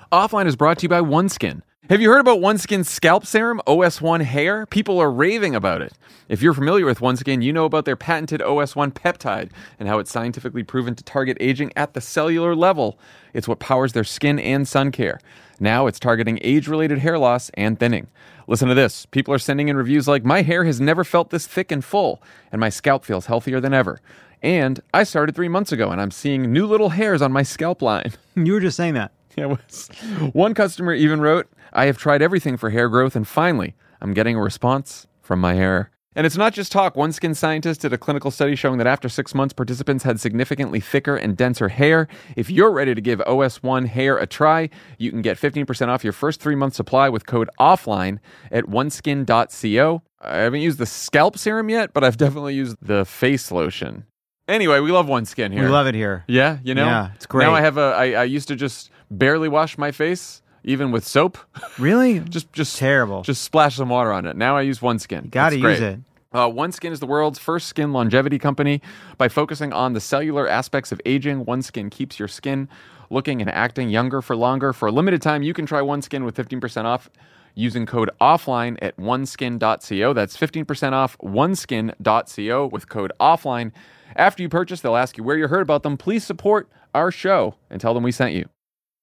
Offline is brought to you by OneSkin. Have you heard about OneSkin's scalp serum, OS1 Hair? People are raving about it. If you're familiar with OneSkin, you know about their patented OS1 peptide and how it's scientifically proven to target aging at the cellular level. It's what powers their skin and sun care. Now it's targeting age-related hair loss and thinning. Listen to this. People are sending in reviews like, my hair has never felt this thick and full, and my scalp feels healthier than ever. And I started 3 months ago, and I'm seeing new little hairs on my scalp line. You were just saying that. Yeah, it was. One customer even wrote, I have tried everything for hair growth, and finally, I'm getting a response from my hair. And it's not just talk. OneSkin scientists did a clinical study showing that after 6 months, participants had significantly thicker and denser hair. If you're ready to give OS1 Hair a try, you can get 15% off your first 3-month supply with code OFFLINE at oneskin.co. I haven't used the scalp serum yet, but I've definitely used the face lotion. Anyway, we love OneSkin here. We love it here. Yeah, you know? Yeah, it's great. Now I used to just barely wash my face, even with soap. Really? just terrible. Just splash some water on it. Now I use OneSkin. You got to use it. OneSkin is the world's first skin longevity company. By focusing on the cellular aspects of aging, OneSkin keeps your skin looking and acting younger for longer. For a limited time, you can try OneSkin with 15% off using code OFFLINE at oneskin.co. That's 15% off oneskin.co with code OFFLINE. After you purchase, they'll ask you where you heard about them. Please support our show and tell them we sent you.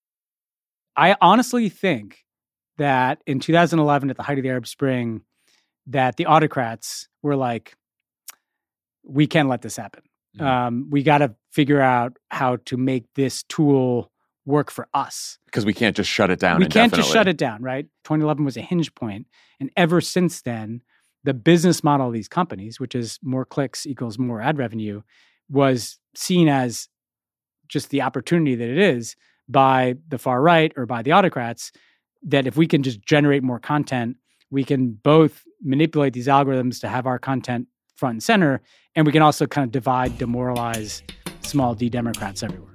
I honestly think that in 2011, at the height of the Arab Spring, that the autocrats were like, we can't let this happen. We got to figure out how to make this tool work for us. Because we can't just shut it down We can't just shut it down, right? 2011 was a hinge point. And ever since then, the business model of these companies, which is more clicks equals more ad revenue, was seen as just the opportunity that it is by the far right or by the autocrats, that if we can just generate more content, we can both manipulate these algorithms to have our content front and center, and we can also kind of divide, demoralize small D Democrats everywhere.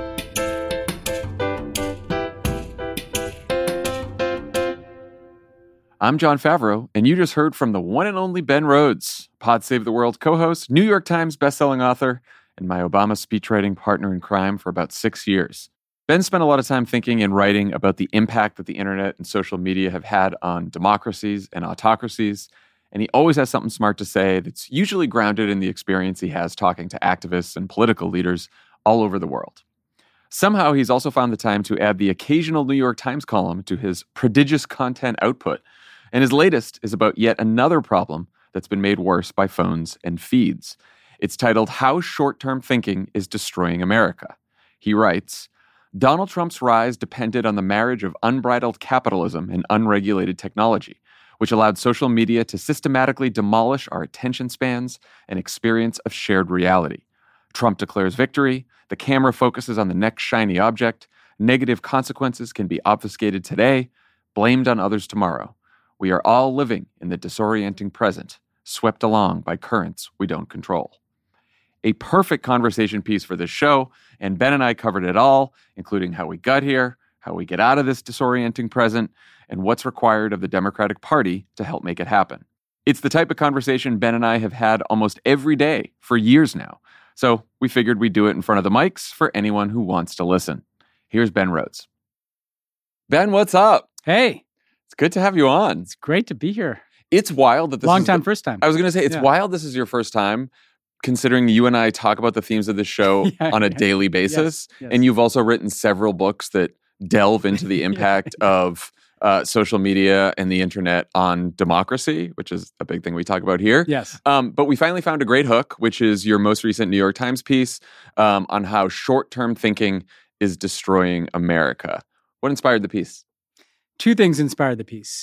I'm John Favreau, and you just heard from the one and only Ben Rhodes, Pod Save the World co-host, New York Times bestselling author, and my Obama speechwriting partner in crime for about 6 years. Ben spent a lot of time thinking and writing about the impact that the internet and social media have had on democracies and autocracies, and he always has something smart to say that's usually grounded in the experience he has talking to activists and political leaders all over the world. Somehow, he's also found the time to add the occasional New York Times column to his prodigious content output. And his latest is about yet another problem that's been made worse by phones and feeds. It's titled, How Short-Term Thinking is Destroying America. He writes, Donald Trump's rise depended on the marriage of unbridled capitalism and unregulated technology, which allowed social media to systematically demolish our attention spans and experience of shared reality. Trump declares victory, the camera focuses on the next shiny object, negative consequences can be obfuscated today, blamed on others tomorrow. We are all living in the disorienting present, swept along by currents we don't control. A perfect conversation piece for this show, and Ben and I covered it all, including how we got here, how we get out of this disorienting present, and what's required of the Democratic Party to help make it happen. It's the type of conversation Ben and I have had almost every day for years now, so we figured we'd do it in front of the mics for anyone who wants to listen. Here's Ben Rhodes. Ben, what's up? Hey. It's good to have you on. It's great to be here. It's wild that this Long time, first time. I was going to say, it's wild this is your first time, considering you and I talk about the themes of this show on a daily basis. Yes. And you've also written several books that delve into the impact of social media and the internet on democracy, which is a big thing we talk about here. Yes. But we finally found a great hook, which is your most recent New York Times piece on how short-term thinking is destroying America. What inspired the piece? Two things inspired the piece.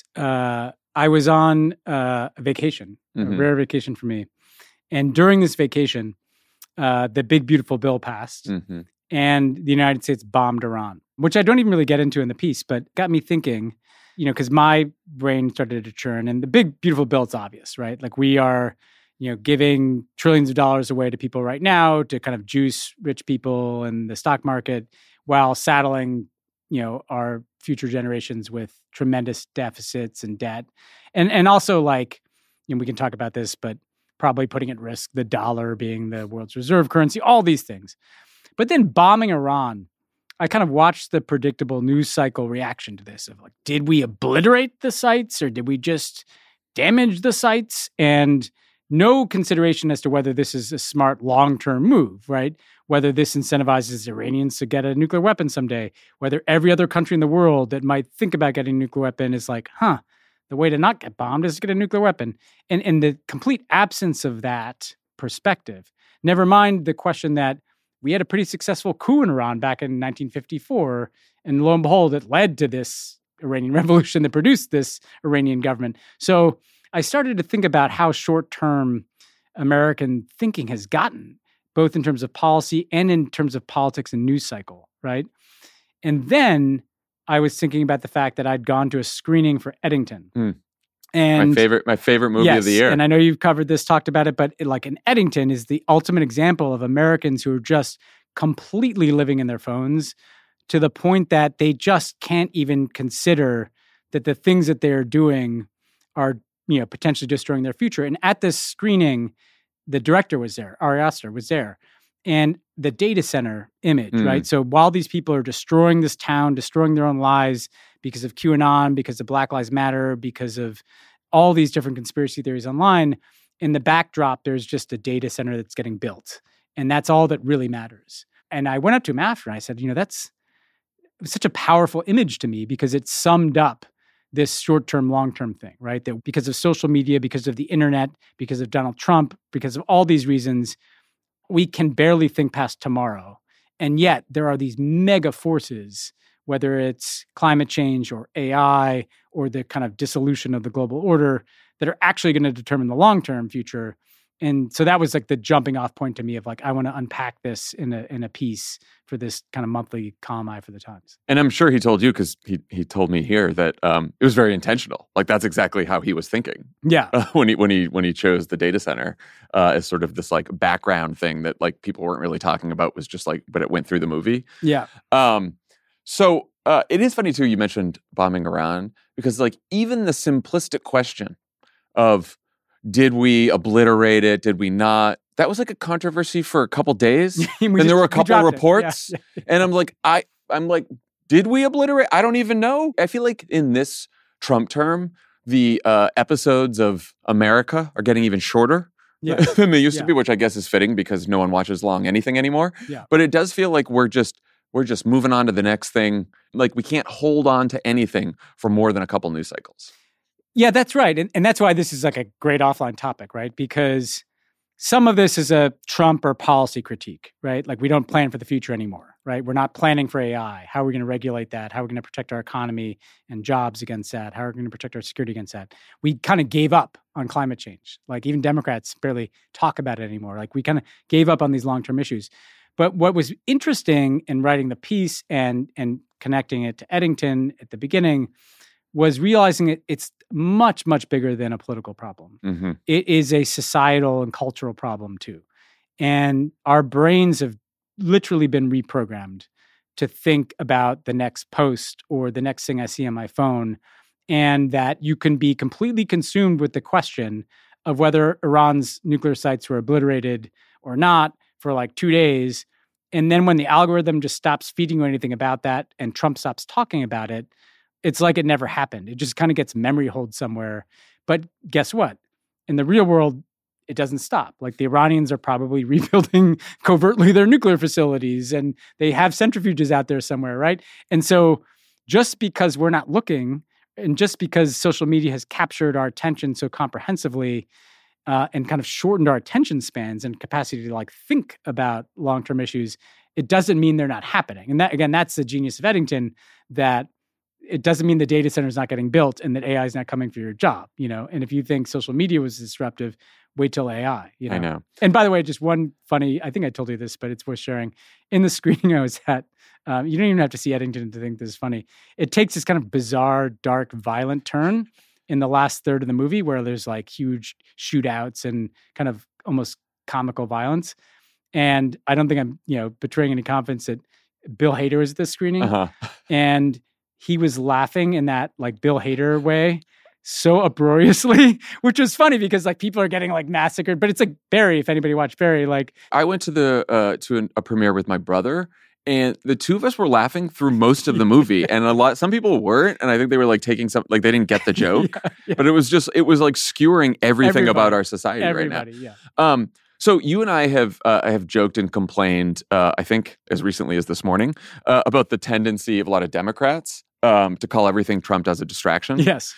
I was on a vacation, a rare vacation for me. And during this vacation, the big, beautiful bill passed and the United States bombed Iran, which I don't even really get into in the piece, but got me thinking, because my brain started to churn. And the big, beautiful bill, it's obvious, right? Like we are, giving trillions of dollars away to people right now to kind of juice rich people in the stock market while saddling, our future generations with tremendous deficits and debt. And also like, we can talk about this, but probably putting at risk the dollar being the world's reserve currency, all these things. But then bombing Iran I kind of watched the predictable news cycle reaction to this of like, did we obliterate the sites or did we just damage the sites? And no consideration as to whether this is a smart long-term move, right? Whether this incentivizes Iranians to get a nuclear weapon someday, whether every other country in the world that might think about getting a nuclear weapon is like, the way to not get bombed is to get a nuclear weapon. And the complete absence of that perspective, never mind the question that we had a pretty successful coup in Iran back in 1954, and lo and behold, it led to this Iranian revolution that produced this Iranian government. So I started to think about how short-term American thinking has gotten, both in terms of policy and in terms of politics and news cycle, right? And then I was thinking about the fact that I'd gone to a screening for Eddington. And my favorite movie of the year. And I know you've covered this, talked about it, but in Eddington is the ultimate example of Americans who are just completely living in their phones to the point that they just can't even consider that the things that they're doing are, potentially destroying their future. And at this screening, the director was there, Ari Aster was there, and the data center image, right? So while these people are destroying this town, destroying their own lives because of QAnon, because of Black Lives Matter, because of all these different conspiracy theories online, in the backdrop, there's just a data center that's getting built. And that's all that really matters. And I went up to him after and I said, it was such a powerful image to me because it summed up this short-term, long-term thing, right? That because of social media, because of the internet, because of Donald Trump, because of all these reasons, we can barely think past tomorrow. And yet there are these mega forces, whether it's climate change or AI or the kind of dissolution of the global order, that are actually going to determine the long-term future. And so that was like the jumping off point to me of like, I want to unpack this in a piece for this kind of monthly column I for the Times. And I'm sure he told you, because he told me here that it was very intentional. Like that's exactly how he was thinking. Yeah. When he chose the data center as sort of this like background thing that like people weren't really talking about, was just like, but it went through the movie. Yeah. So it is funny too, you mentioned bombing Iran, because like even the simplistic question of, did we obliterate it? Did we not? That was like a controversy for a couple days. And there were a couple reports. Yeah. And I'm like, did we obliterate? I don't even know. I feel like in this Trump term, the episodes of America are getting even shorter than they used to be, which I guess is fitting because no one watches long anything anymore. Yeah. But it does feel like we're just moving on to the next thing. Like we can't hold on to anything for more than a couple news cycles. Yeah, that's right. And that's why this is like a great offline topic, right? Because some of this is a Trump or policy critique, right? Like we don't plan for the future anymore, right? We're not planning for AI. How are we going to regulate that? How are we going to protect our economy and jobs against that? How are we going to protect our security against that? We kind of gave up on climate change. Like even Democrats barely talk about it anymore. Like we kind of gave up on these long-term issues. But what was interesting in writing the piece and connecting it to Eddington at the beginning was realizing it's much, much bigger than a political problem. Mm-hmm. It is a societal and cultural problem too. And our brains have literally been reprogrammed to think about the next post or the next thing I see on my phone, and that you can be completely consumed with the question of whether Iran's nuclear sites were obliterated or not for like 2 days. And then when the algorithm just stops feeding you anything about that and Trump stops talking about it, it's like it never happened. It just kind of gets memory hold somewhere. But guess what? In the real world, it doesn't stop. Like the Iranians are probably rebuilding covertly their nuclear facilities, and they have centrifuges out there somewhere, right? And so just because we're not looking, and just because social media has captured our attention so comprehensively and kind of shortened our attention spans and capacity to like think about long-term issues, it doesn't mean they're not happening. And that, again, that's the genius of Eddington, that it doesn't mean the data center is not getting built and that AI is not coming for your job, And if you think social media was disruptive, wait till AI, I know. And by the way, just one funny, I think I told you this, but it's worth sharing. In the screening I was at, you don't even have to see Eddington to think this is funny. It takes this kind of bizarre, dark, violent turn in the last third of the movie where there's like huge shootouts and kind of almost comical violence. And I don't think I'm, betraying any confidence that Bill Hader was at this screening. Uh-huh. And he was laughing in that like Bill Hader way so uproariously, which was funny because like people are getting like massacred, but it's like Barry. If anybody watched Barry, like I went to a premiere with my brother, And the two of us were laughing through most of the movie, and some people weren't, and I think they were like taking some, like they didn't get the joke, but it was like skewering everything about our society right now. Yeah. So you and I have joked and complained, I think as recently as this morning, about the tendency of a lot of Democrats to call everything Trump does a distraction. Yes.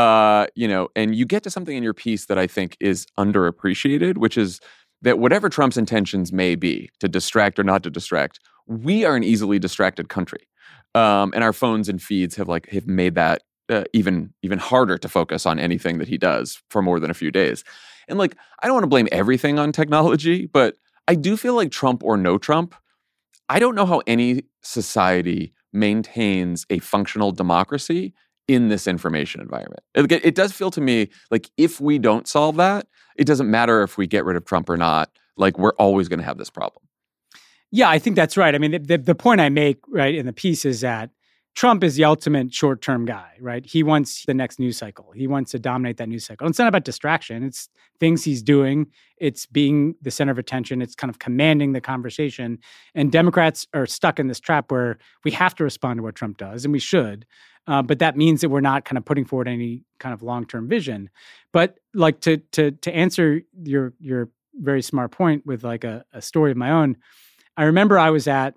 And you get to something in your piece that I think is underappreciated, which is that whatever Trump's intentions may be, to distract or not to distract, we are an easily distracted country, and our phones and feeds have made that even harder to focus on anything that he does for more than a few days. And like, I don't want to blame everything on technology, but I do feel like Trump or no Trump, I don't know how any society maintains a functional democracy in this information environment. It does feel to me like if we don't solve that, it doesn't matter if we get rid of Trump or not. Like, we're always going to have this problem. Yeah, I think that's right. I mean, the point I make, right, in the piece is that Trump is the ultimate short-term guy, right? He wants the next news cycle. He wants to dominate that news cycle. And it's not about distraction. It's things he's doing. It's being the center of attention. It's kind of commanding the conversation. And Democrats are stuck in this trap where we have to respond to what Trump does, and we should. But that means that we're not kind of putting forward any kind of long-term vision. But like to answer your very smart point with like a story of my own, I remember I was at,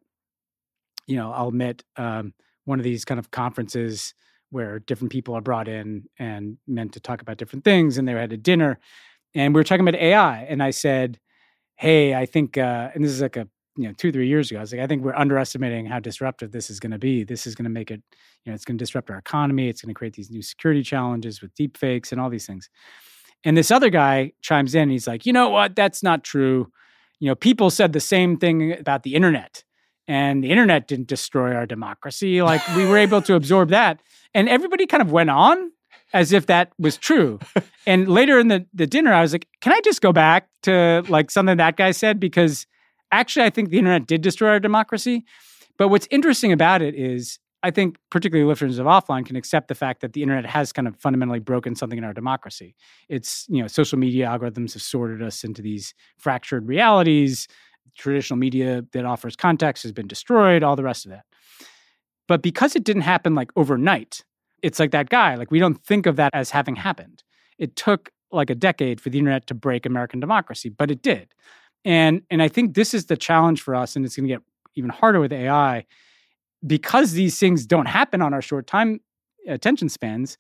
I'll admit, one of these kind of conferences where different people are brought in and meant to talk about different things, and they had a dinner, and we were talking about AI, and I said, hey, I think, and this is like 2-3 years ago, I was like, I think we're underestimating how disruptive this is going to be. This is going to make it, it's going to disrupt our economy. It's going to create these new security challenges with deep fakes and all these things. And this other guy chimes in, and he's like, you know what? That's not true. People said the same thing about the internet. And the internet didn't destroy our democracy. Like, we were able to absorb that. And everybody kind of went on as if that was true. And later in the dinner, I was like, can I just go back to like something that guy said? Because actually, I think the internet did destroy our democracy. But what's interesting about it is, I think particularly listeners of Offline can accept the fact that the internet has kind of fundamentally broken something in our democracy. It's, social media algorithms have sorted us into these fractured realities. Traditional media that offers context has been destroyed, all the rest of that. But because it didn't happen like overnight, it's like that guy, like we don't think of that as having happened. It took like a decade for the internet to break American democracy, but it did. And I think this is the challenge for us, and it's going to get even harder with AI because these things don't happen on our short time attention spans.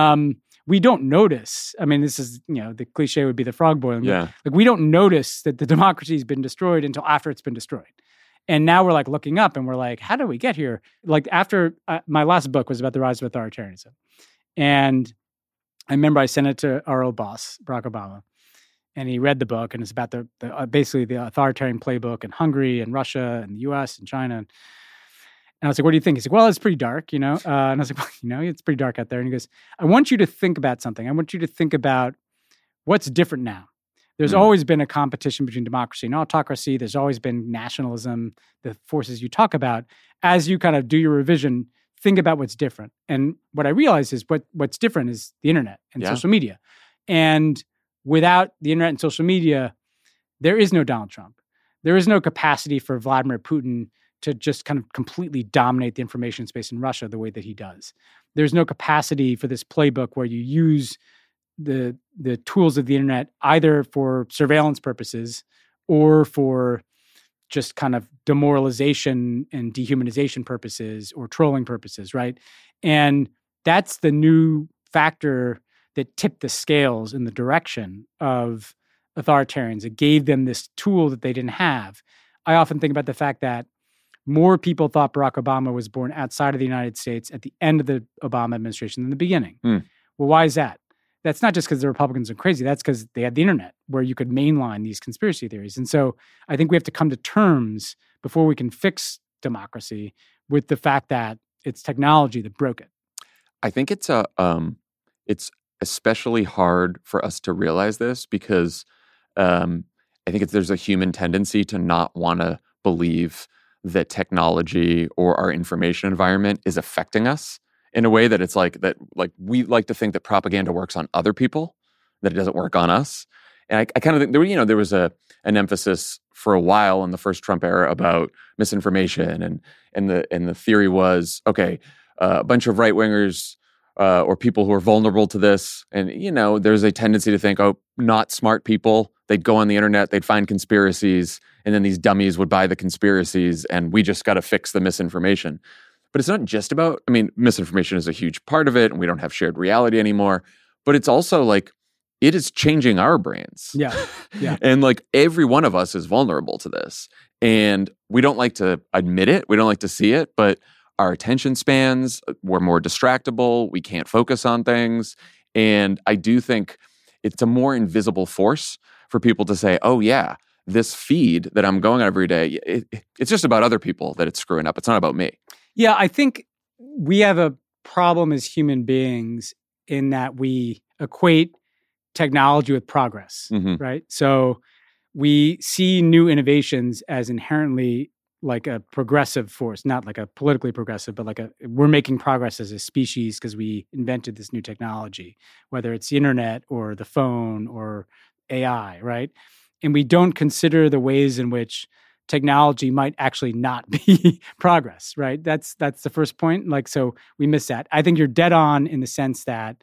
We don't notice. I mean, this is, the cliche would be the frog boiling. Yeah. Like, we don't notice that the democracy has been destroyed until after it's been destroyed. And now we're like looking up and we're like, how did we get here? Like, after my last book was about the rise of authoritarianism. And I remember I sent it to our old boss, Barack Obama, and he read the book, and it's about the basically the authoritarian playbook in Hungary and Russia and the US and China. And I was like, what do you think? He's like, well, it's pretty dark, And I was like, well, it's pretty dark out there. And he goes, I want you to think about something. I want you to think about what's different now. There's always been a competition between democracy and autocracy. There's always been nationalism, the forces you talk about. As you kind of do your revision, think about what's different. And what I realized is what's different is the internet and social media. And without the internet and social media, there is no Donald Trump. There is no capacity for Vladimir Putin to just kind of completely dominate the information space in Russia the way that he does. There's no capacity for this playbook where you use the tools of the internet either for surveillance purposes or for just kind of demoralization and dehumanization purposes or trolling purposes, right? And that's the new factor that tipped the scales in the direction of authoritarians. It gave them this tool that they didn't have. I often think about the fact that more people thought Barack Obama was born outside of the United States at the end of the Obama administration than the beginning. Well, why is that? That's not just because the Republicans are crazy. That's because they had the internet where you could mainline these conspiracy theories. And so I think we have to come to terms before we can fix democracy with the fact that it's technology that broke it. I think it's especially hard for us to realize this because I think there's a human tendency to not want to believe that technology or our information environment is affecting us in a way that it's like we like to think that propaganda works on other people, that it doesn't work on us. And I kind of think there was an emphasis for a while in the first Trump era about misinformation, and the theory was, okay, a bunch of right wingers or people who are vulnerable to this, and there's a tendency to think, oh, not smart people, they'd go on the internet, they'd find conspiracies, and then these dummies would buy the conspiracies, and we just got to fix the misinformation. But it's not just about, misinformation is a huge part of it, and we don't have shared reality anymore. But it's also like, it is changing our brains. Yeah. And like every one of us is vulnerable to this. And we don't like to admit it. We don't like to see it. But our attention spans, we're more distractible. We can't focus on things. And I do think it's a more invisible force for people to say, oh, yeah, this feed that I'm going on every day, it's just about other people that it's screwing up. It's not about me. Yeah, I think we have a problem as human beings in that we equate technology with progress, right? So we see new innovations as inherently like a progressive force, not like a politically progressive, but like we're making progress as a species because we invented this new technology, whether it's the internet or the phone or AI, right? And we don't consider the ways in which technology might actually not be progress, right? That's the first point. Like, so we miss that. I think you're dead on in the sense that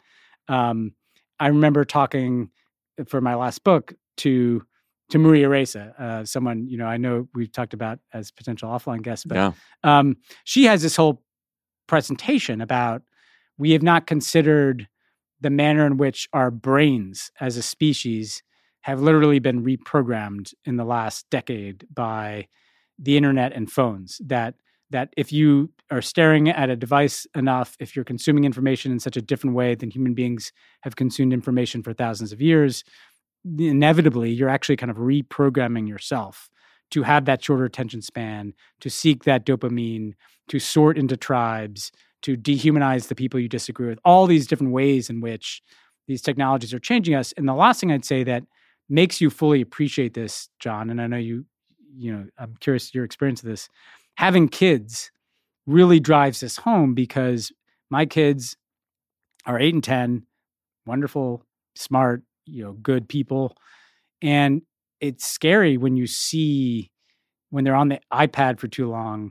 I remember talking for my last book to Maria Ressa, someone, I know we've talked about as potential offline guests, but she has this whole presentation about we have not considered the manner in which our brains as a species have literally been reprogrammed in the last decade by the internet and phones. That if you are staring at a device enough, if you're consuming information in such a different way than human beings have consumed information for thousands of years, inevitably you're actually kind of reprogramming yourself to have that shorter attention span, to seek that dopamine, to sort into tribes, to dehumanize the people you disagree with, all these different ways in which these technologies are changing us. And the last thing I'd say that makes you fully appreciate this, John, and I know I'm curious your experience of this, having kids really drives this home because my kids are 8 and 10, wonderful, smart, good people. And it's scary when you see when they're on the iPad for too long,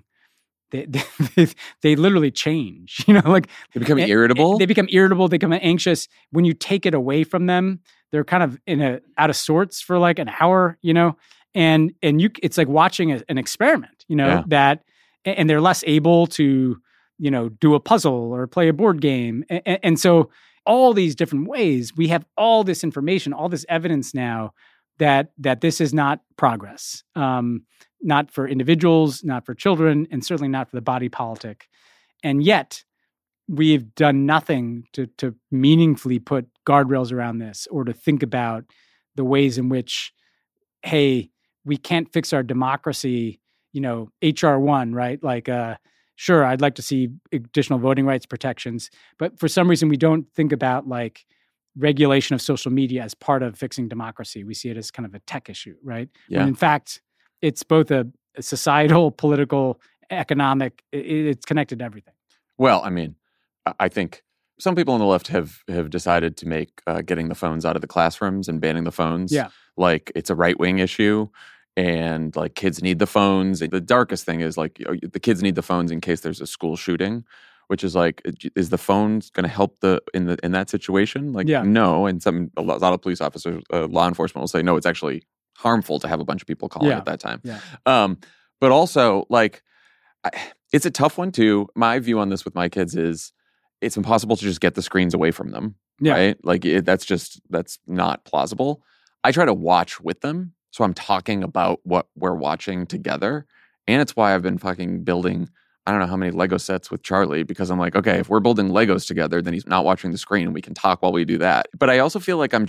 they literally change, like they become irritable. They become irritable. They become anxious. When you take it away from them, they're kind of out of sorts for like an hour, and it's like watching an experiment, that, and they're less able to, do a puzzle or play a board game. And so all these different ways, we have all this information, all this evidence now that this is not progress. Not for individuals, not for children, and certainly not for the body politic. And yet, we've done nothing to meaningfully put guardrails around this or to think about the ways in which, hey, we can't fix our democracy, HR 1, right? Like, sure, I'd like to see additional voting rights protections, but for some reason, we don't think about like regulation of social media as part of fixing democracy. We see it as kind of a tech issue, right? Yeah. When in fact, it's both a societal, political, economic, it's connected to everything. Well, I think some people on the left have decided to make getting the phones out of the classrooms and banning the phones like it's a right-wing issue, and like kids need the phones. The darkest thing is like the kids need the phones in case there's a school shooting, which is like, is the phone going to help in that situation? Like, no. And a lot of police officers, law enforcement will say, no, it's actually harmful to have a bunch of people calling at that time. Yeah. But also, like, it's a tough one too. My view on this with my kids is it's impossible to just get the screens away from them, right? Like, that's not plausible. I try to watch with them, so I'm talking about what we're watching together. And it's why I've been fucking building, I don't know how many Lego sets with Charlie, because I'm like, okay, if we're building Legos together, then he's not watching the screen and we can talk while we do that. But I also feel like I'm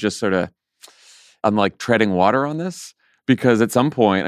like treading water on this, because at some point,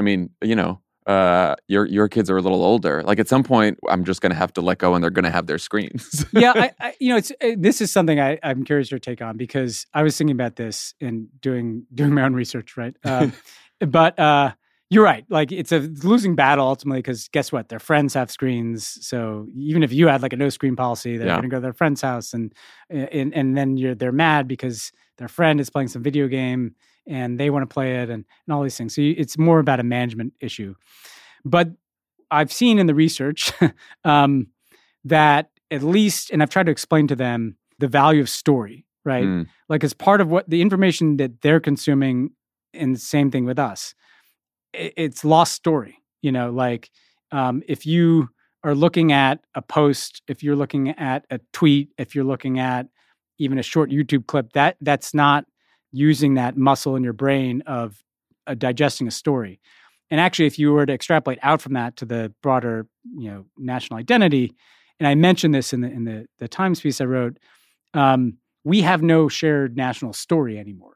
your kids are a little older. Like at some point, I'm just going to have to let go, and they're going to have their screens. Yeah, this is something I'm curious your take on, because I was thinking about this and doing my own research, right? But you're right. Like it's a losing battle ultimately, because guess what? Their friends have screens. So even if you had like a no screen policy, they're going to go to their friend's house, and then they're mad because their friend is playing some video game. and they want to play it and all these things. So it's more about a management issue. But I've seen in the research that at least, and I've tried to explain to them the value of story, right? Like as part of what the information that they're consuming, and the same thing with us, it's lost story. Like if you are looking at a post, if you're looking at a tweet, if you're looking at even a short YouTube clip, that's not using that muscle in your brain of digesting a story. And actually, if you were to extrapolate out from that to the broader, national identity, and I mentioned this in the Times piece I wrote, we have no shared national story anymore.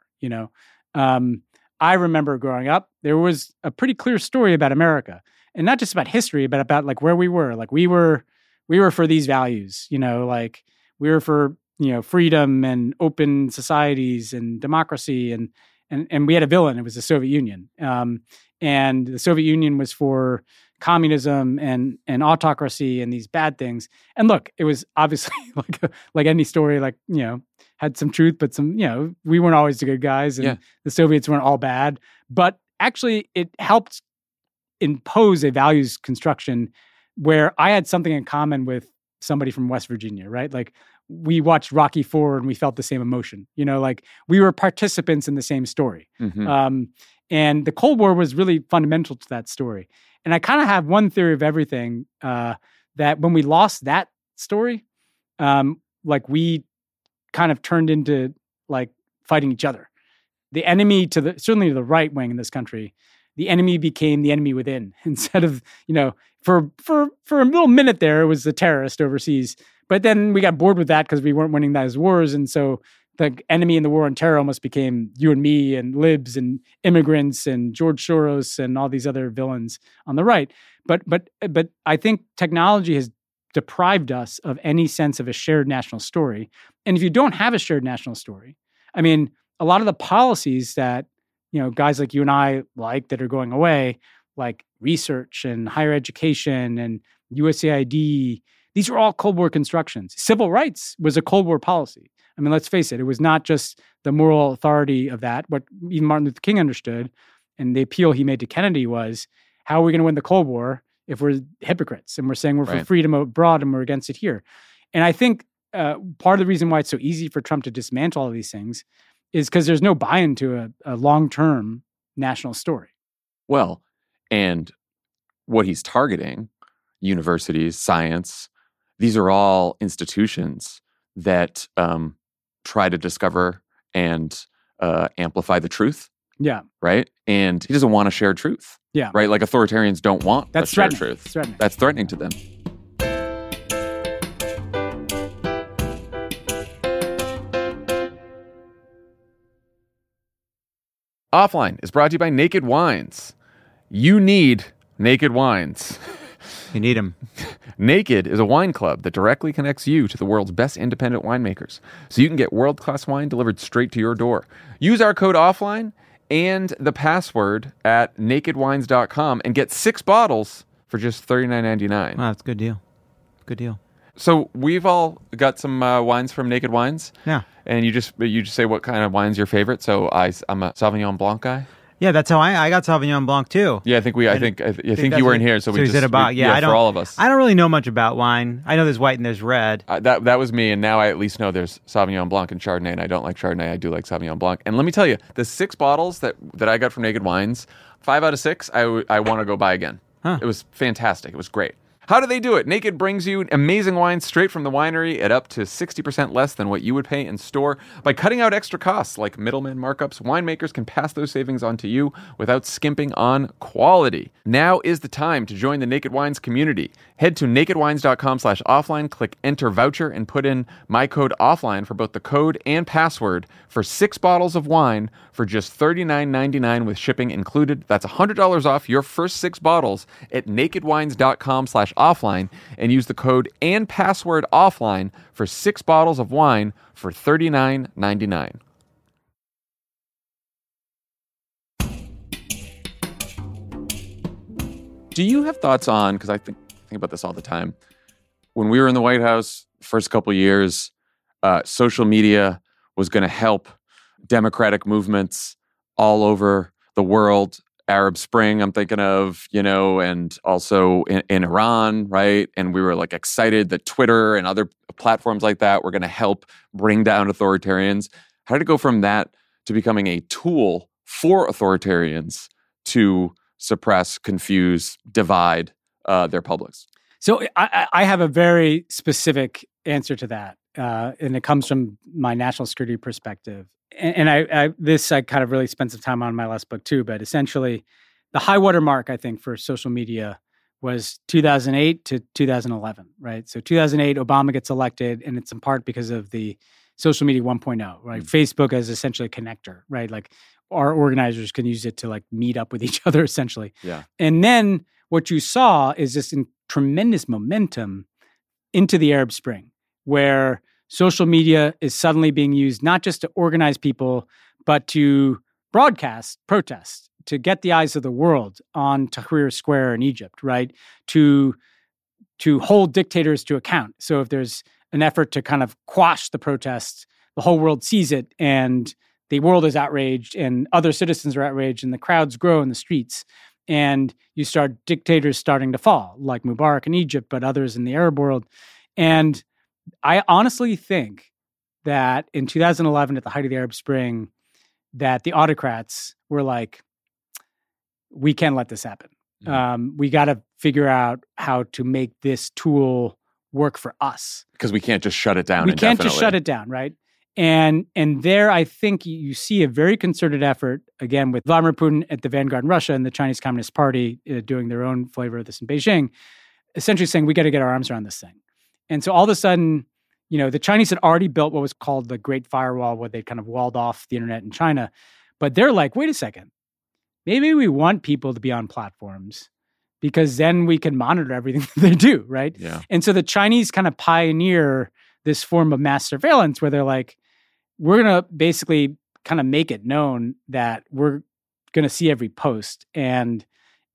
I remember growing up, there was a pretty clear story about America, and not just about history, but about like where we were. Like we were for these values. Like we were for freedom and open societies and democracy, and we had a villain. It was the Soviet Union. And the Soviet Union was for communism and autocracy and these bad things. And look, it was obviously like any story, had some truth, but some, we weren't always the good guys, and the Soviets weren't all bad. But actually, it helped impose a values construction where I had something in common with somebody from West Virginia, right? Like we watched Rocky IV and we felt the same emotion, like we were participants in the same story. And the Cold War was really fundamental to that story. And I kind of have one theory of everything, that when we lost that story, we kind of turned into like fighting each other. The enemy certainly to the right wing in this country, the enemy became the enemy within instead of, for a little minute there, it was the terrorist overseas. But then we got bored with that because we weren't winning those wars. And so the enemy in the war on terror almost became you and me and libs and immigrants and George Soros and all these other villains on the right. But I think technology has deprived us of any sense of a shared national story. And if you don't have a shared national story, I mean, a lot of the policies that, guys like you and I like that are going away, like research and higher education and USAID, these were all Cold War constructions. Civil rights was a Cold War policy. I mean, let's face it was not just the moral authority of that. What even Martin Luther King understood, and the appeal he made to Kennedy was, how are we going to win the Cold War if we're hypocrites and we're saying we're for freedom abroad and we're against it here? And I think part of the reason why it's so easy for Trump to dismantle all these things is because there's no buy-in to a long-term national story. Well, and what he's targeting, universities, science, these are all institutions that try to discover and amplify the truth. Yeah. Right? And he doesn't want to share truth. Yeah. Right? Like authoritarians don't want That's to share threatening. truth. That's threatening to them. Offline is brought to you by Naked Wines. You need Naked Wines. You need them. Naked is a wine club that directly connects you to the world's best independent winemakers, so you can get world-class wine delivered straight to your door. Use our code OFFLINE and the password at nakedwines.com and get 6 bottles for just $39.99. Wow, that's a good deal. Good deal. So we've all got some wines from Naked Wines. Yeah. And you just say what kind of wine's your favorite. So I'm a Sauvignon Blanc guy. Yeah, that's how I got Sauvignon Blanc too. Yeah, I think you weren't here, so we just said about for all of us. I don't really know much about wine. I know there's white and there's red. That was me, and now I at least know there's Sauvignon Blanc and Chardonnay, and I don't like Chardonnay. I do like Sauvignon Blanc. And let me tell you, the 6 bottles that I got from Naked Wines, 5 out of 6, I want to go buy again. Huh. It was fantastic. It was great. How do they do it? Naked brings you amazing wine straight from the winery at up to 60% less than what you would pay in store. By cutting out extra costs like middleman markups, winemakers can pass those savings on to you without skimping on quality. Now is the time to join the Naked Wines community. Head to nakedwines.com/offline, click enter voucher, and put in my code OFFLINE for both the code and password for 6 bottles of wine for just $39.99 with shipping included. That's $100 off your first 6 bottles at nakedwines.com/offline and use the code and password OFFLINE for 6 bottles of wine for $39.99. Do you have thoughts on, because I think about this all the time, when we were in the White House, first couple of years, social media was going to help democratic movements all over the world. Arab Spring, I'm thinking of, and also in Iran, right? And we were like excited that Twitter and other platforms like that were going to help bring down authoritarians. How did it go from that to becoming a tool for authoritarians to suppress, confuse, divide their publics? So I have a very specific answer to that, and it comes from my national security perspective. And I kind of really spent some time on in my last book too, but essentially the high water mark, I think, for social media was 2008 to 2011, right? So 2008, Obama gets elected, and it's in part because of the social media 1.0, right? Facebook as essentially a connector, right? Like our organizers can use it to like meet up with each other essentially. Yeah. And then what you saw is this tremendous momentum into the Arab Spring, where social media is suddenly being used not just to organize people, but to broadcast protests, to get the eyes of the world on Tahrir Square in Egypt, right? To hold dictators to account. So if there's an effort to kind of quash the protests, the whole world sees it, and the world is outraged, and other citizens are outraged, and the crowds grow in the streets. And you start dictators starting to fall, like Mubarak in Egypt, but others in the Arab world. And I honestly think that in 2011, at the height of the Arab Spring, that the autocrats were like, we can't let this happen. We got to figure out how to make this tool work for us. Because we can't just shut it down We can't just shut it down, right? And there, I think you see a very concerted effort, again, with Vladimir Putin at the vanguard in Russia and the Chinese Communist Party doing their own flavor of this in Beijing, essentially saying, we got to get our arms around this thing. And so all of a sudden, the Chinese had already built what was called the Great Firewall, where they kind of walled off the internet in China. But they're like, wait a second, maybe we want people to be on platforms because then we can monitor everything that they do, right? Yeah. And so the Chinese kind of pioneer this form of mass surveillance where they're like, we're going to basically kind of make it known that we're going to see every post. And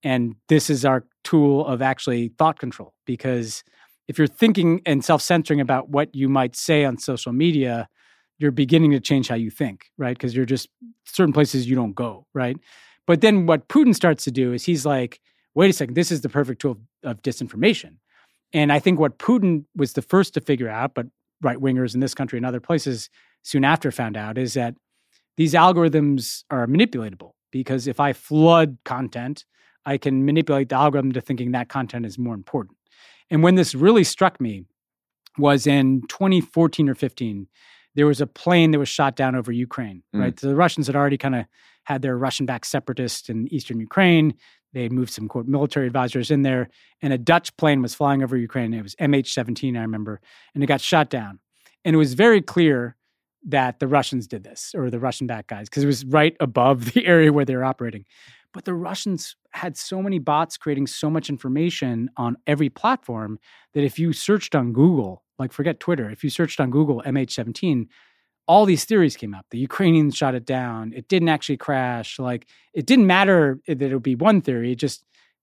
this is our tool of actually thought control. Because if you're thinking and self-censoring about what you might say on social media, you're beginning to change how you think, right? Because you're just certain places you don't go, right? But then what Putin starts to do is he's like, wait a second, this is the perfect tool of disinformation. And I think what Putin was the first to figure out, but right-wingers in this country and other places soon after found out, is that these algorithms are manipulatable. Because if I flood content, I can manipulate the algorithm to thinking that content is more important. And when this really struck me was in 2014 or 15, there was a plane that was shot down over Ukraine, right? So the Russians had already kind of had their Russian-backed separatists in eastern Ukraine. They had moved some, quote, military advisors in there, and a Dutch plane was flying over Ukraine. It was MH17, I remember, and it got shot down. And it was very clear that the Russians did this, or the Russian-backed guys, because it was right above the area where they were operating. But the Russians had so many bots creating so much information on every platform that if you searched on Google, like forget Twitter, if you searched on Google MH17, all these theories came up. The Ukrainians shot it down. It didn't actually crash. Like, it didn't matter that it would be one theory. It just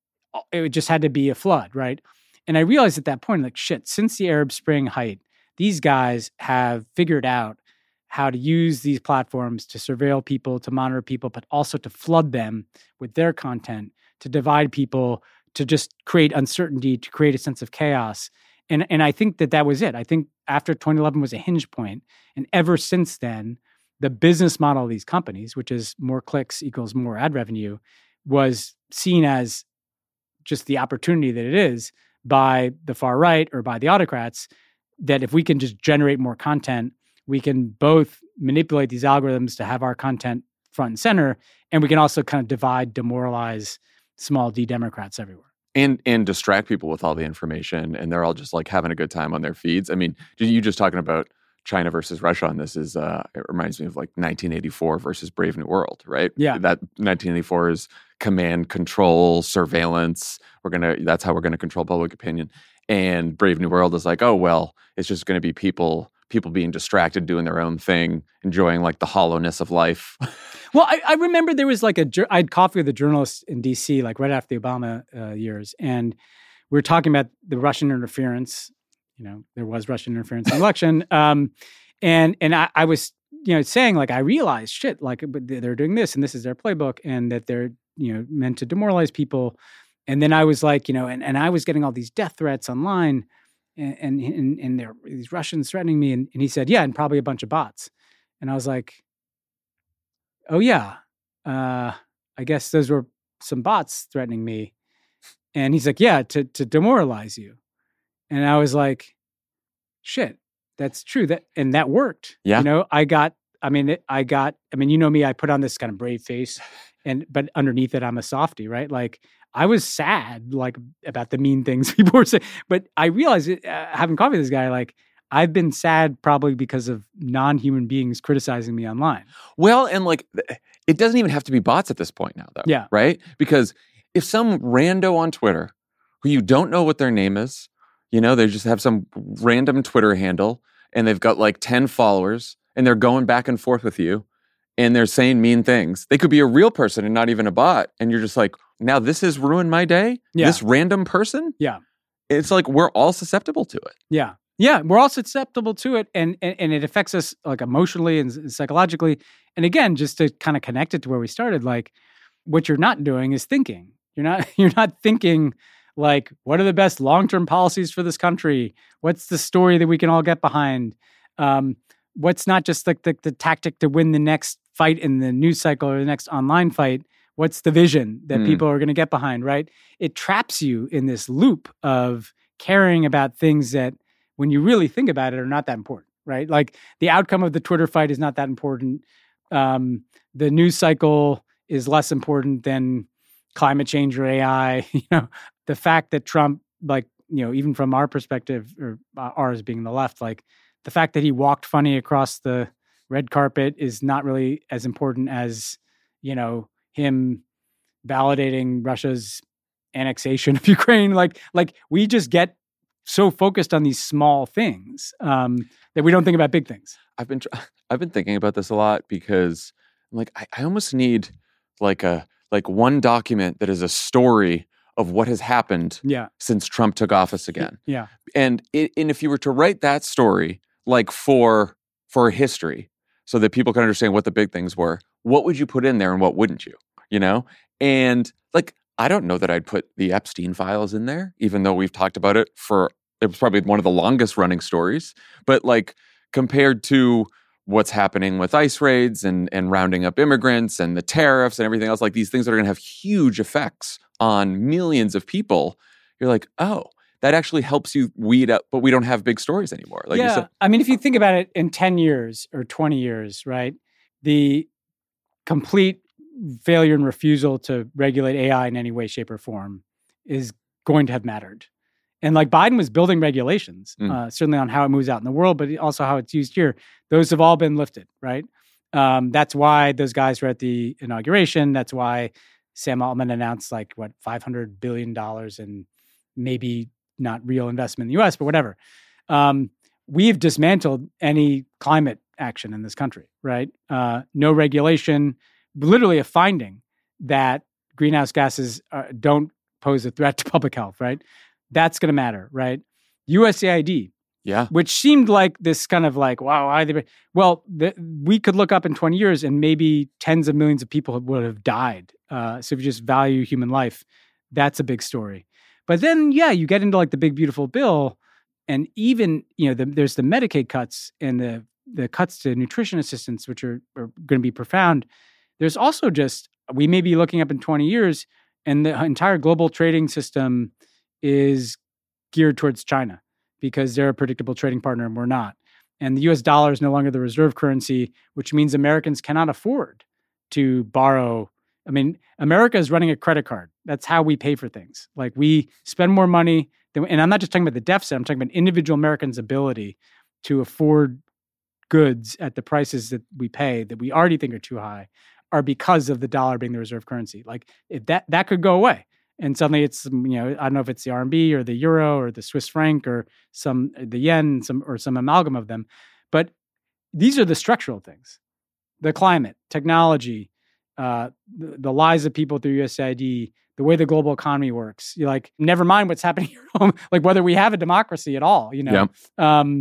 had to be a flood, right? And I realized at that point, like, shit, since the Arab Spring height, these guys have figured out how to use these platforms to surveil people, to monitor people, but also to flood them with their content, to divide people, to just create uncertainty, to create a sense of chaos. And I think that was it. I think after 2011 was a hinge point. And ever since then, the business model of these companies, which is more clicks equals more ad revenue, was seen as just the opportunity that it is by the far right or by the autocrats, that if we can just generate more content, we can both manipulate these algorithms to have our content front and center, and we can also kind of divide, demoralize small d Democrats everywhere. And distract people with all the information, and they're all just like having a good time on their feeds. I mean, you just talking about China versus Russia on this is, it reminds me of like 1984 versus Brave New World, right? Yeah. That 1984 is command, control, surveillance. That's how we're going to control public opinion. And Brave New World is like, oh, well, it's just going to be people being distracted, doing their own thing, enjoying like the hollowness of life. Well, I remember there was like I had coffee with a journalist in D.C. like right after the Obama years, and we were talking about the Russian interference. There was Russian interference in the election, and I was saying like, I realized shit, like, but they're doing this and this is their playbook and that they're, meant to demoralize people. And then I was like, and I was getting all these death threats online and there were these Russians threatening me. And he said, yeah, and probably a bunch of bots. And I was like, oh yeah, I guess those were some bots threatening me. And he's like, yeah, to demoralize you. And I was like, shit, that's true. That worked. Yeah. I mean, I put on this kind of brave face but underneath it, I'm a softie, right? Like I was sad, like about the mean things people were saying, but I realized having coffee with this guy, like I've been sad probably because of non-human beings criticizing me online. Well, and like it doesn't even have to be bots at this point now though. Yeah. Right? Because if some rando on Twitter who you don't know what their name is, they just have some random Twitter handle and they've got like 10 followers and they're going back and forth with you and they're saying mean things. They could be a real person and not even a bot. And you're just like, now this has ruined my day? Yeah. This random person? Yeah. It's like we're all susceptible to it. Yeah. Yeah. We're all susceptible to it. And it affects us like emotionally and psychologically. And again, just to kind of connect it to where we started, like what you're not doing is thinking. You're not thinking like, what are the best long-term policies for this country? What's the story that we can all get behind? What's not just like the tactic to win the next fight in the news cycle or the next online fight? What's the vision that people are going to get behind, right? It traps you in this loop of caring about things that, when you really think about it, are not that important, right? Like the outcome of the Twitter fight is not that important. The news cycle is less important than climate change or AI. The fact that Trump, like, even from our perspective, or ours being the left, like the fact that he walked funny across the red carpet is not really as important as, him validating Russia's annexation of Ukraine. Like we just get so focused on these small things that we don't think about big things. I've been thinking about this a lot because I'm like, I almost need like one document that is a story of what has happened since Trump took office again. Yeah. And if you were to write that story like for history so that people can understand what the big things were, what would you put in there and what wouldn't you? And like, I don't know that I'd put the Epstein files in there, even though we've talked about it it was probably one of the longest running stories. But like compared to what's happening with ICE raids and rounding up immigrants and the tariffs and everything else, like these things that are going to have huge effects on millions of people, you're like, oh, that actually helps you weed up, but we don't have big stories anymore. Like you said. I mean, if you think about it in 10 years or 20 years, right, the complete failure and refusal to regulate AI in any way, shape, or form is going to have mattered. And like Biden was building regulations, certainly on how it moves out in the world, but also how it's used here. Those have all been lifted, right? That's why those guys were at the inauguration. That's why Sam Altman announced like, $500 billion in maybe not real investment in the US, but whatever. We've dismantled any climate action in this country, right? No regulation, literally a finding that greenhouse gases don't pose a threat to public health, right? That's going to matter, right? USAID, which seemed like this kind of like, wow, we could look up in 20 years and maybe tens of millions of people would have died. So if you just value human life, that's a big story. But then, you get into like the big, beautiful bill, and even, there's the Medicaid cuts and the cuts to nutrition assistance, which are going to be profound. There's also just, we may be looking up in 20 years and the entire global trading system is geared towards China because they're a predictable trading partner and we're not. And the US dollar is no longer the reserve currency, which means Americans cannot afford to borrow. I mean, America is running a credit card. That's how we pay for things. Like we spend more money and I'm not just talking about the deficit, I'm talking about individual Americans' ability to afford goods at the prices that we pay that we already think are too high are because of the dollar being the reserve currency. Like if that could go away. And suddenly it's, I don't know if it's the RMB or the euro or the Swiss franc or the yen, some amalgam of them. But these are the structural things. The climate, technology, the lives of people through USAID, the way the global economy works. You're like, never mind what's happening here at home, like whether we have a democracy at all,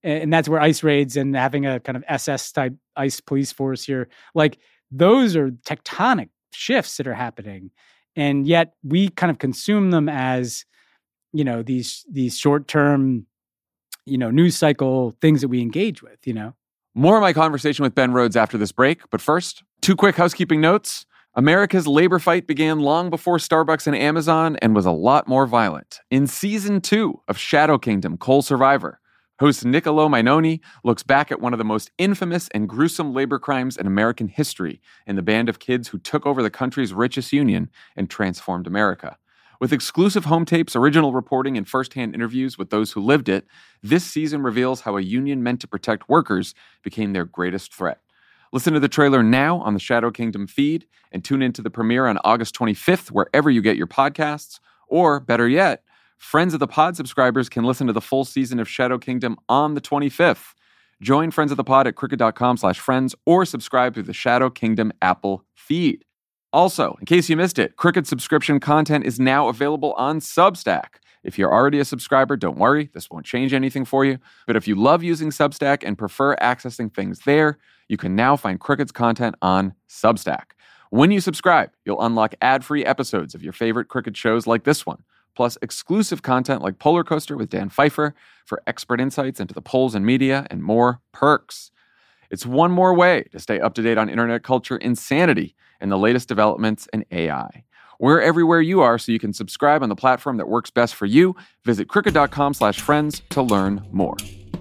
and that's where ICE raids and having a kind of SS type ICE police force here, like those are tectonic shifts that are happening. And yet we kind of consume them as, these short-term, news cycle things that we engage with, More of my conversation with Ben Rhodes after this break. But first, 2 quick housekeeping notes. America's labor fight began long before Starbucks and Amazon and was a lot more violent. In Season 2 of Shadow Kingdom: Coal Survivor, host Niccolo Mainoni looks back at one of the most infamous and gruesome labor crimes in American history in the band of kids who took over the country's richest union and transformed America. With exclusive home tapes, original reporting, and firsthand interviews with those who lived it, this season reveals how a union meant to protect workers became their greatest threat. Listen to the trailer now on the Shadow Kingdom feed and tune into the premiere on August 25th wherever you get your podcasts. Or, better yet, Friends of the Pod subscribers can listen to the full season of Shadow Kingdom on the 25th. Join Friends of the Pod at crooked.com/friends or subscribe through the Shadow Kingdom Apple feed. Also, in case you missed it, Crooked subscription content is now available on Substack. If you're already a subscriber, don't worry, this won't change anything for you. But if you love using Substack and prefer accessing things there, you can now find Crooked's content on Substack. When you subscribe, you'll unlock ad-free episodes of your favorite Crooked shows like this one, plus exclusive content like Polar Coaster with Dan Pfeiffer for expert insights into the polls and media, and more perks. It's one more way to stay up to date on internet culture insanity and the latest developments in AI. We're everywhere you are, so you can subscribe on the platform that works best for you. Visit crooked.com/friends to learn more.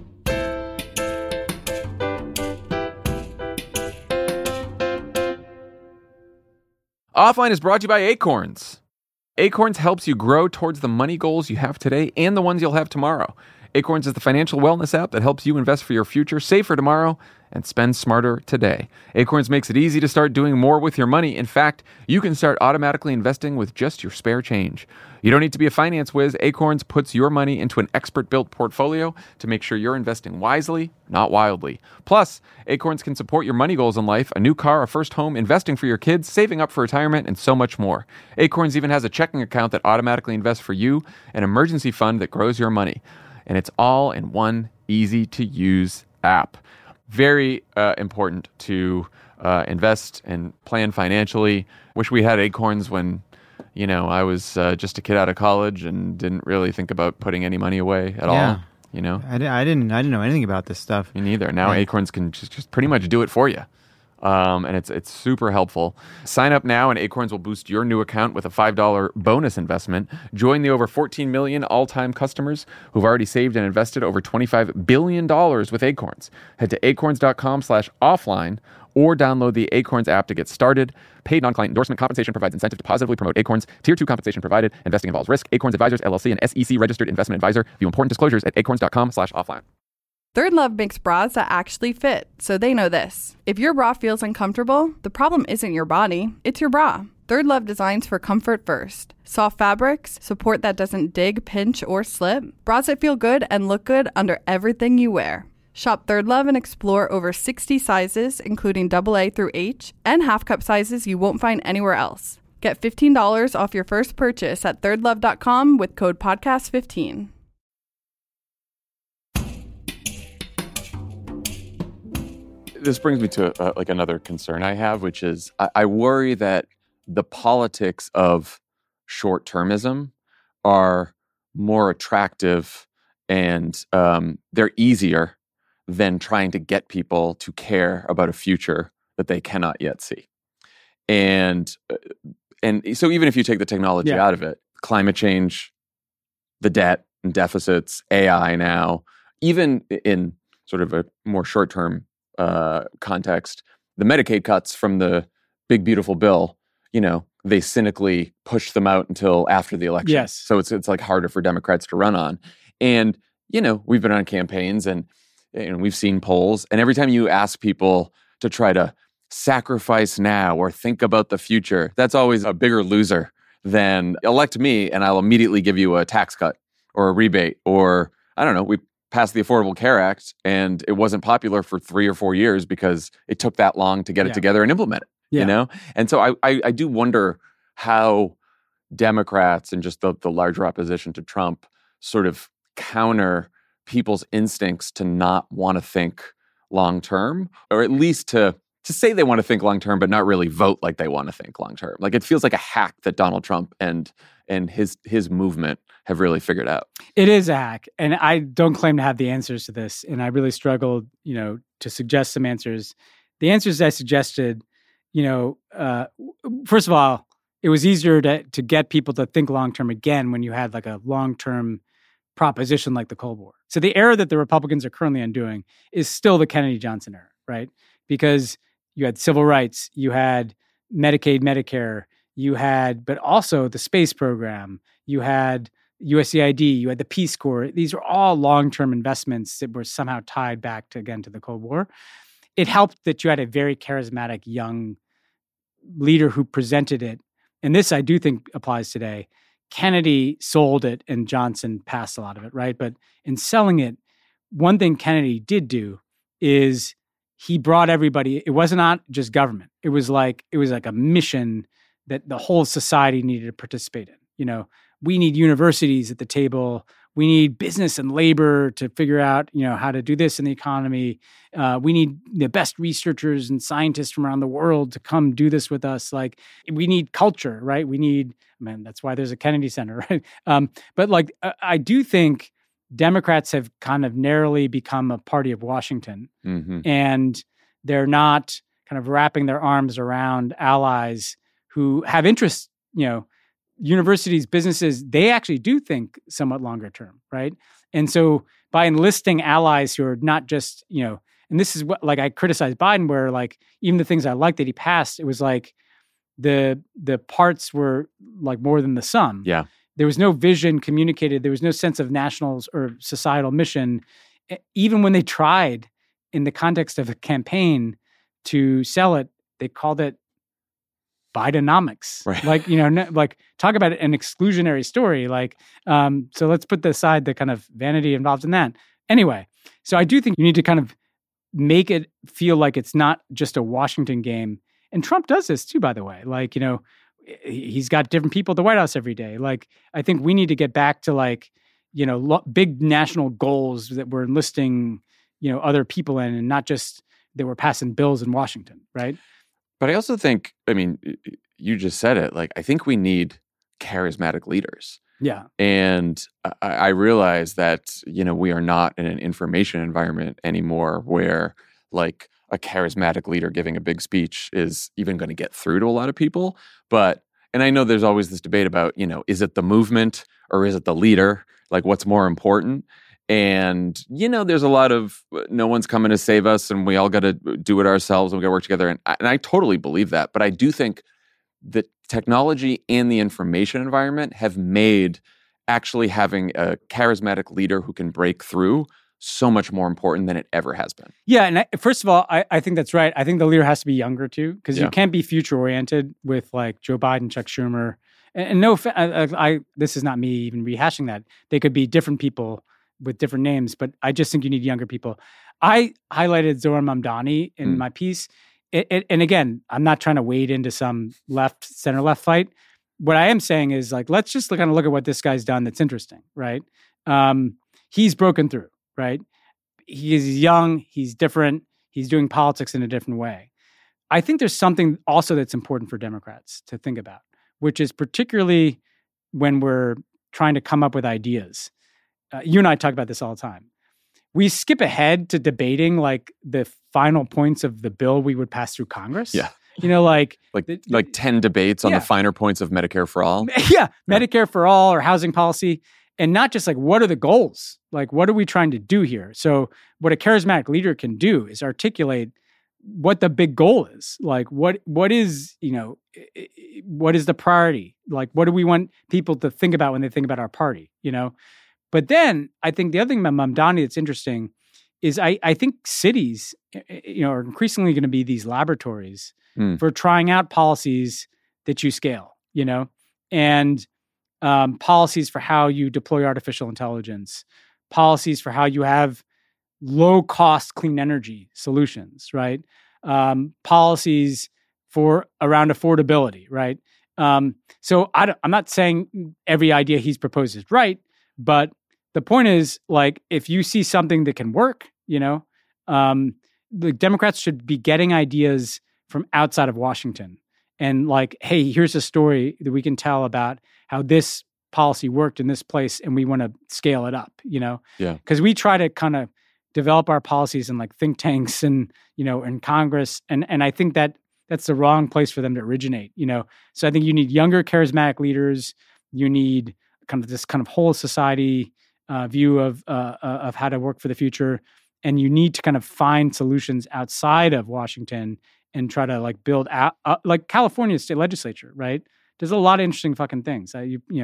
Offline is brought to you by Acorns. Acorns helps you grow towards the money goals you have today and the ones you'll have tomorrow. Acorns is the financial wellness app that helps you invest for your future, save for tomorrow, and spend smarter today. Acorns makes it easy to start doing more with your money. In fact, you can start automatically investing with just your spare change. You don't need to be a finance whiz. Acorns puts your money into an expert-built portfolio to make sure you're investing wisely, not wildly. Plus, Acorns can support your money goals in life, a new car, a first home, investing for your kids, saving up for retirement, and so much more. Acorns even has a checking account that automatically invests for you, an emergency fund that grows your money. And it's all in one easy-to-use app. Very important to invest and plan financially. Wish we had Acorns when, I was just a kid out of college and didn't really think about putting any money away at all. I didn't know anything about this stuff. Me neither. Now Acorns can just pretty much do it for you. And it's super helpful. Sign up now and Acorns will boost your new account with a $5 bonus investment. Join the over 14 million all-time customers who've already saved and invested over $25 billion with Acorns. Head to acorns.com/offline or download the Acorns app to get started. Paid non-client endorsement compensation provides incentive to positively promote Acorns. Tier 2 compensation provided. Investing involves risk. Acorns Advisors, LLC, an SEC registered investment advisor. View important disclosures at acorns.com/offline. Third Love makes bras that actually fit, so they know this. If your bra feels uncomfortable, the problem isn't your body, it's your bra. Third Love designs for comfort first. Soft fabrics, support that doesn't dig, pinch, or slip. Bras that feel good and look good under everything you wear. Shop Third Love and explore over 60 sizes, including AA through H, and half cup sizes you won't find anywhere else. Get $15 off your first purchase at thirdlove.com with code podcast15. This brings me to another concern I have, which is I worry that the politics of short-termism are more attractive and they're easier than trying to get people to care about a future that they cannot yet see. And so even if you take the technology out of it, climate change, the debt and deficits, AI now, even in sort of a more short-term context, the Medicaid cuts from the big beautiful bill, they cynically push them out until after the election. Yes. So it's like harder for Democrats to run on. And we've been on campaigns and we've seen polls, and every time you ask people to try to sacrifice now or think about the future, that's always a bigger loser than elect me and I'll immediately give you a tax cut or a rebate, or I don't know, we passed the Affordable Care Act and it wasn't popular for 3 or 4 years because it took that long to get it together and implement it, And so I do wonder how Democrats and just the larger opposition to Trump sort of counter people's instincts to not want to think long term, or at least to say they want to think long term, but not really vote like they want to think long term. Like, it feels like a hack that Donald Trump and his movement have really figured out. It is a hack, and I don't claim to have the answers to this. And I really struggled, to suggest some answers. The answers I suggested, first of all, it was easier to get people to think long term again when you had like a long term proposition like the Cold War. So the era that the Republicans are currently undoing is still the Kennedy-Johnson era, right? Because you had civil rights, you had Medicaid, Medicare, but also the space program, you had USAID, you had the Peace Corps. These were all long-term investments that were somehow tied back to the Cold War. It helped that you had a very charismatic young leader who presented it. And this, I do think, applies today. Kennedy sold it and Johnson passed a lot of it, right? But in selling it, one thing Kennedy did do is he brought everybody. It wasn't not just government. It was like a mission that the whole society needed to participate in. We need universities at the table. We need business and labor to figure out, how to do this in the economy. We need the best researchers and scientists from around the world to come do this with us. Like, we need culture, right? That's why there's a Kennedy Center, right? But I do think Democrats have kind of narrowly become a party of Washington, and they're not kind of wrapping their arms around allies who have interests, universities, businesses, they actually do think somewhat longer term, right? And so by enlisting allies who are not just, and this is what, like, I criticized Biden, where like even the things I liked that he passed, it was like the parts were like more than the sum. Yeah. There was no vision communicated. There was no sense of national or societal mission. Even when they tried in the context of a campaign to sell it, they called it Bidenomics, right? Like, talk about an exclusionary story. So let's put aside the kind of vanity involved in that. Anyway, so I do think you need to kind of make it feel like it's not just a Washington game. And Trump does this too, by the way. He's got different people at the White House every day. I think we need to get back to big national goals that we're enlisting, other people in, and not just that we're passing bills in Washington, right? But I also think, you just said it, I think we need charismatic leaders. Yeah. And I realize that, we are not in an information environment anymore where a charismatic leader giving a big speech is even going to get through to a lot of people. And I know there's always this debate about, is it the movement or is it the leader? What's more important? And, there's a lot of no one's coming to save us and we all got to do it ourselves and we got to work together. And I totally believe that. But I do think that technology and the information environment have made actually having a charismatic leader who can break through so much more important than it ever has been. Yeah. And first of all, I think that's right. I think the leader has to be younger too, because you can't be future oriented with Joe Biden, Chuck Schumer. And no, this is not me even rehashing that. They could be different people with different names, but I just think you need younger people. I highlighted Zohran Mamdani in my piece. And again, I'm not trying to wade into some center-left fight. What I am saying is let's just kind of look at what this guy's done that's interesting, right? He's broken through, right? He is young, he's different, he's doing politics in a different way. I think there's something also that's important for Democrats to think about, which is particularly when we're trying to come up with ideas. You and I talk about this all the time. We skip ahead to debating the final points of the bill we would pass through Congress. Yeah. 10 debates on the finer points of Medicare for all. Yeah. Medicare for all or housing policy. And not just what are the goals? What are we trying to do here? So what a charismatic leader can do is articulate what the big goal is. What is the priority? What do we want people to think about when they think about our party, But then I think the other thing about Mamdani that's interesting is I think cities, are increasingly going to be these laboratories for trying out policies that you scale, and policies for how you deploy artificial intelligence, policies for how you have low-cost clean energy solutions, right? Policies for around affordability, right? So I'm not saying every idea he's proposed is right, but the point is, like, if you see something that can work, the Democrats should be getting ideas from outside of Washington. And like, hey, here's a story that we can tell about how this policy worked in this place, and we want to scale it up, Yeah. Because we try to kind of develop our policies in like think tanks and, in Congress. And I think that's the wrong place for them to originate, So I think you need younger, charismatic leaders. You need kind of this kind of whole society view of how to work for the future. And you need to kind of find solutions outside of Washington and try to like build out, like California state legislature, right? There's a lot of interesting fucking things.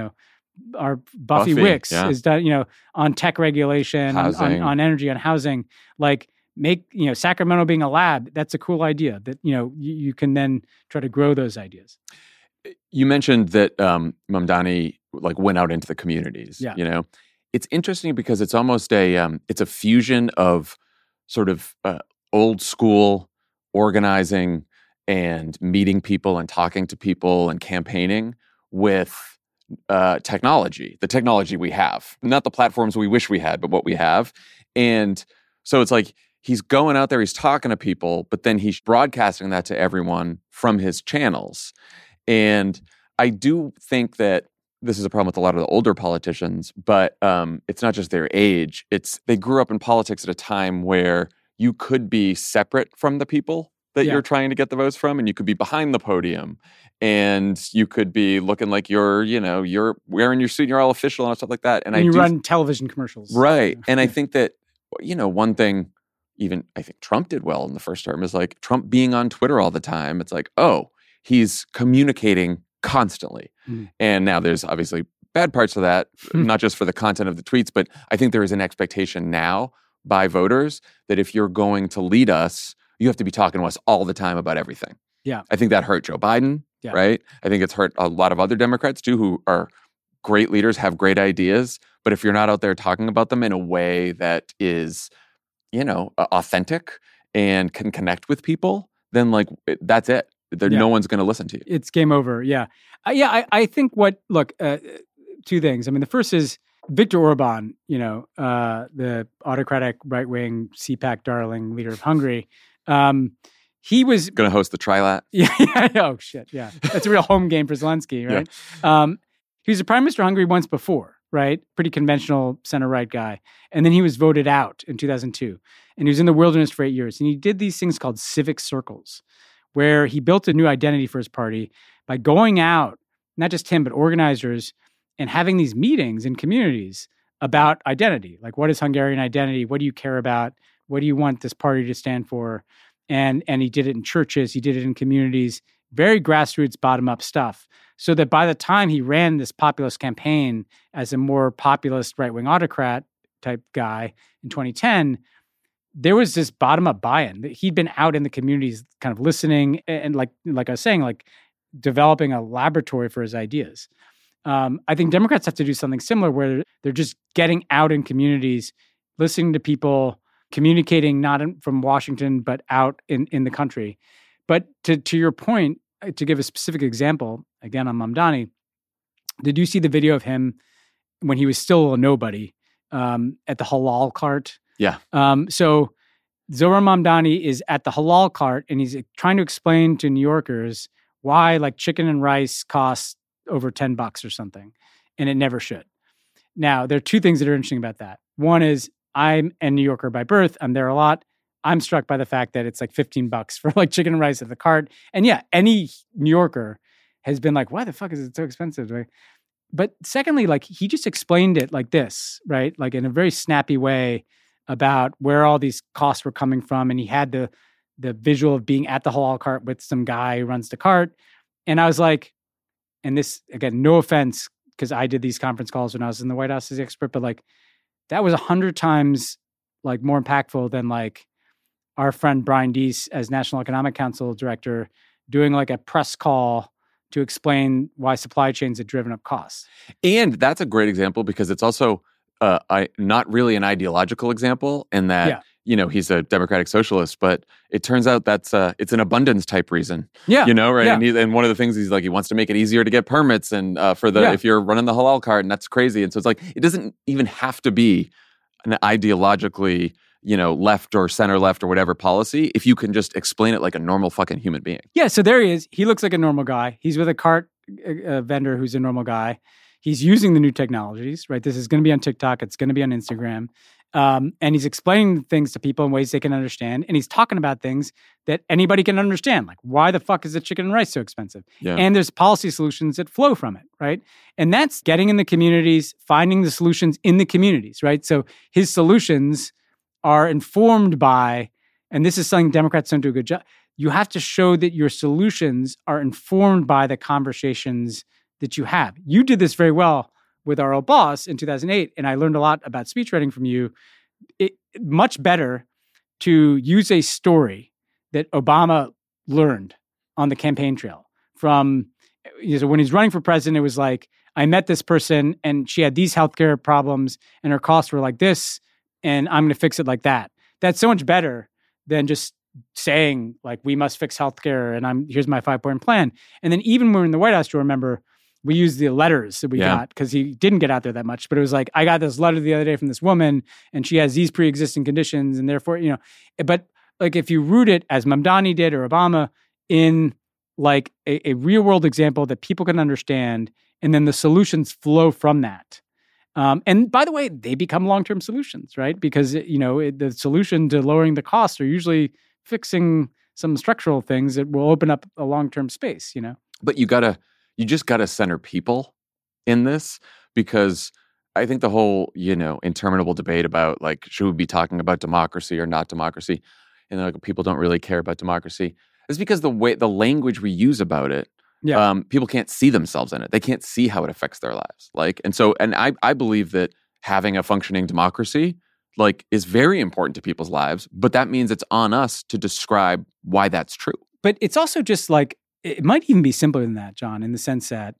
Our Buffy Wicks is done, on tech regulation, on energy, on housing. Like make, Sacramento being a lab. That's a cool idea that, you can then try to grow those ideas. You mentioned that Mamdani like went out into the communities. Yeah. It's interesting because it's almost it's a fusion of sort of old school organizing and meeting people and talking to people and campaigning with technology, the technology we have, not the platforms we wish we had, but what we have. And so it's like he's going out there, he's talking to people, but then he's broadcasting that to everyone from his channels. And I do think that this is a problem with a lot of the older politicians, but it's not just their age. It's they grew up in politics at a time where you could be separate from the people that you're trying to get the votes from, and you could be behind the podium, and you could be looking like you're wearing your suit, and you're all official and stuff like that. And you run television commercials. Right. And I think that, one thing even I think Trump did well in the first term is like Trump being on Twitter all the time. It's like, oh, he's communicating constantly. And now there's obviously bad parts of that, not just for the content of the tweets, but I think there is an expectation now by voters that if you're going to lead us, you have to be talking to us all the time about everything. Yeah. I think that hurt Joe Biden, right? I think it's hurt a lot of other Democrats too, who are great leaders, have great ideas, but if you're not out there talking about them in a way that is, authentic and can connect with people, then like that's it. No one's going to listen to you. It's game over. Yeah. I think two things. I mean, the first is Viktor Orban, the autocratic right-wing CPAC darling leader of Hungary. He was going to host the Trilat. Yeah. Oh, shit. Yeah. That's a real home game for Zelensky, right? Yeah. He was the prime minister of Hungary once before, right? Pretty conventional center-right guy. And then he was voted out in 2002. And he was in the wilderness for 8 years. And he did these things called civic circles, where he built a new identity for his party by going out, not just him, but organizers, and having these meetings in communities about identity. Like, what is Hungarian identity? What do you care about? What do you want this party to stand for? And he did it in churches. He did it in communities, very grassroots, bottom-up stuff. So that by the time he ran this populist campaign as a more populist right-wing autocrat type guy in 2010, there was this bottom-up buy-in. He'd been out in the communities kind of listening and like I was saying, like developing a laboratory for his ideas. I think Democrats have to do something similar where they're just getting out in communities, listening to people, communicating not from Washington, but out in the country. But to your point, to give a specific example, again on Mamdani, did you see the video of him when he was still a nobody at the halal cart? Yeah. So Zohran Mamdani is at the halal cart and he's trying to explain to New Yorkers why like chicken and rice costs over $10 or something, and it never should. Now, there are two things that are interesting about that. One is I'm a New Yorker by birth. I'm there a lot. I'm struck by the fact that it's like $15 for like chicken and rice at the cart. And yeah, any New Yorker has been like, why the fuck is it so expensive? Right? But secondly, like he just explained it like this, right? Like in a very snappy way about where all these costs were coming from. And he had the visual of being at the halal cart with some guy who runs the cart. And I was like, and this, again, no offense, because I did these conference calls when I was in the White House as the expert, but like that was 100 times like more impactful than like our friend Brian Deese as National Economic Council director doing like a press call to explain why supply chains had driven up costs. And that's a great example because it's also not really an ideological example in that, he's a democratic socialist, but it turns out that's it's an abundance type reason. Yeah. Right? Yeah. And one of the things he's like, he wants to make it easier to get permits and if you're running the halal cart, and that's crazy. And so it's like, it doesn't even have to be an ideologically, left or center left or whatever policy, if you can just explain it like a normal fucking human being. Yeah, so there he is. He looks like a normal guy. He's with a cart vendor who's a normal guy. He's using the new technologies, right? This is going to be on TikTok. It's going to be on Instagram. And he's explaining things to people in ways they can understand. And he's talking about things that anybody can understand, like why the fuck is the chicken and rice so expensive? Yeah. And there's policy solutions that flow from it, right? And that's getting in the communities, finding the solutions in the communities, right? So his solutions are informed by, and this is something Democrats don't do a good job, you have to show that your solutions are informed by the conversations that you have. You did this very well with our old boss in 2008, and I learned a lot about speech writing from you. Much better to use a story that Obama learned on the campaign trail from, when he's running for president, it was like, I met this person and she had these healthcare problems and her costs were like this, and I'm going to fix it like that. That's so much better than just saying like, we must fix healthcare and here's my 5-point plan. And then even when we were in the White House, you'll remember, we used the letters that we got because he didn't get out there that much. But it was like, I got this letter the other day from this woman and she has these pre-existing conditions and therefore, but like if you root it as Mamdani did or Obama in like a real world example that people can understand, and then the solutions flow from that. And by the way, they become long-term solutions, right? Because, the solution to lowering the costs are usually fixing some structural things that will open up a long-term space, But you just got to center people in this, because I think the whole, interminable debate about like, should we be talking about democracy or not democracy? And like, people don't really care about democracy. It's because the language we use about it, people can't see themselves in it. They can't see how it affects their lives. And I believe that having a functioning democracy is very important to people's lives, but that means it's on us to describe why that's true. But it's also just like, it might even be simpler than that, John, in the sense that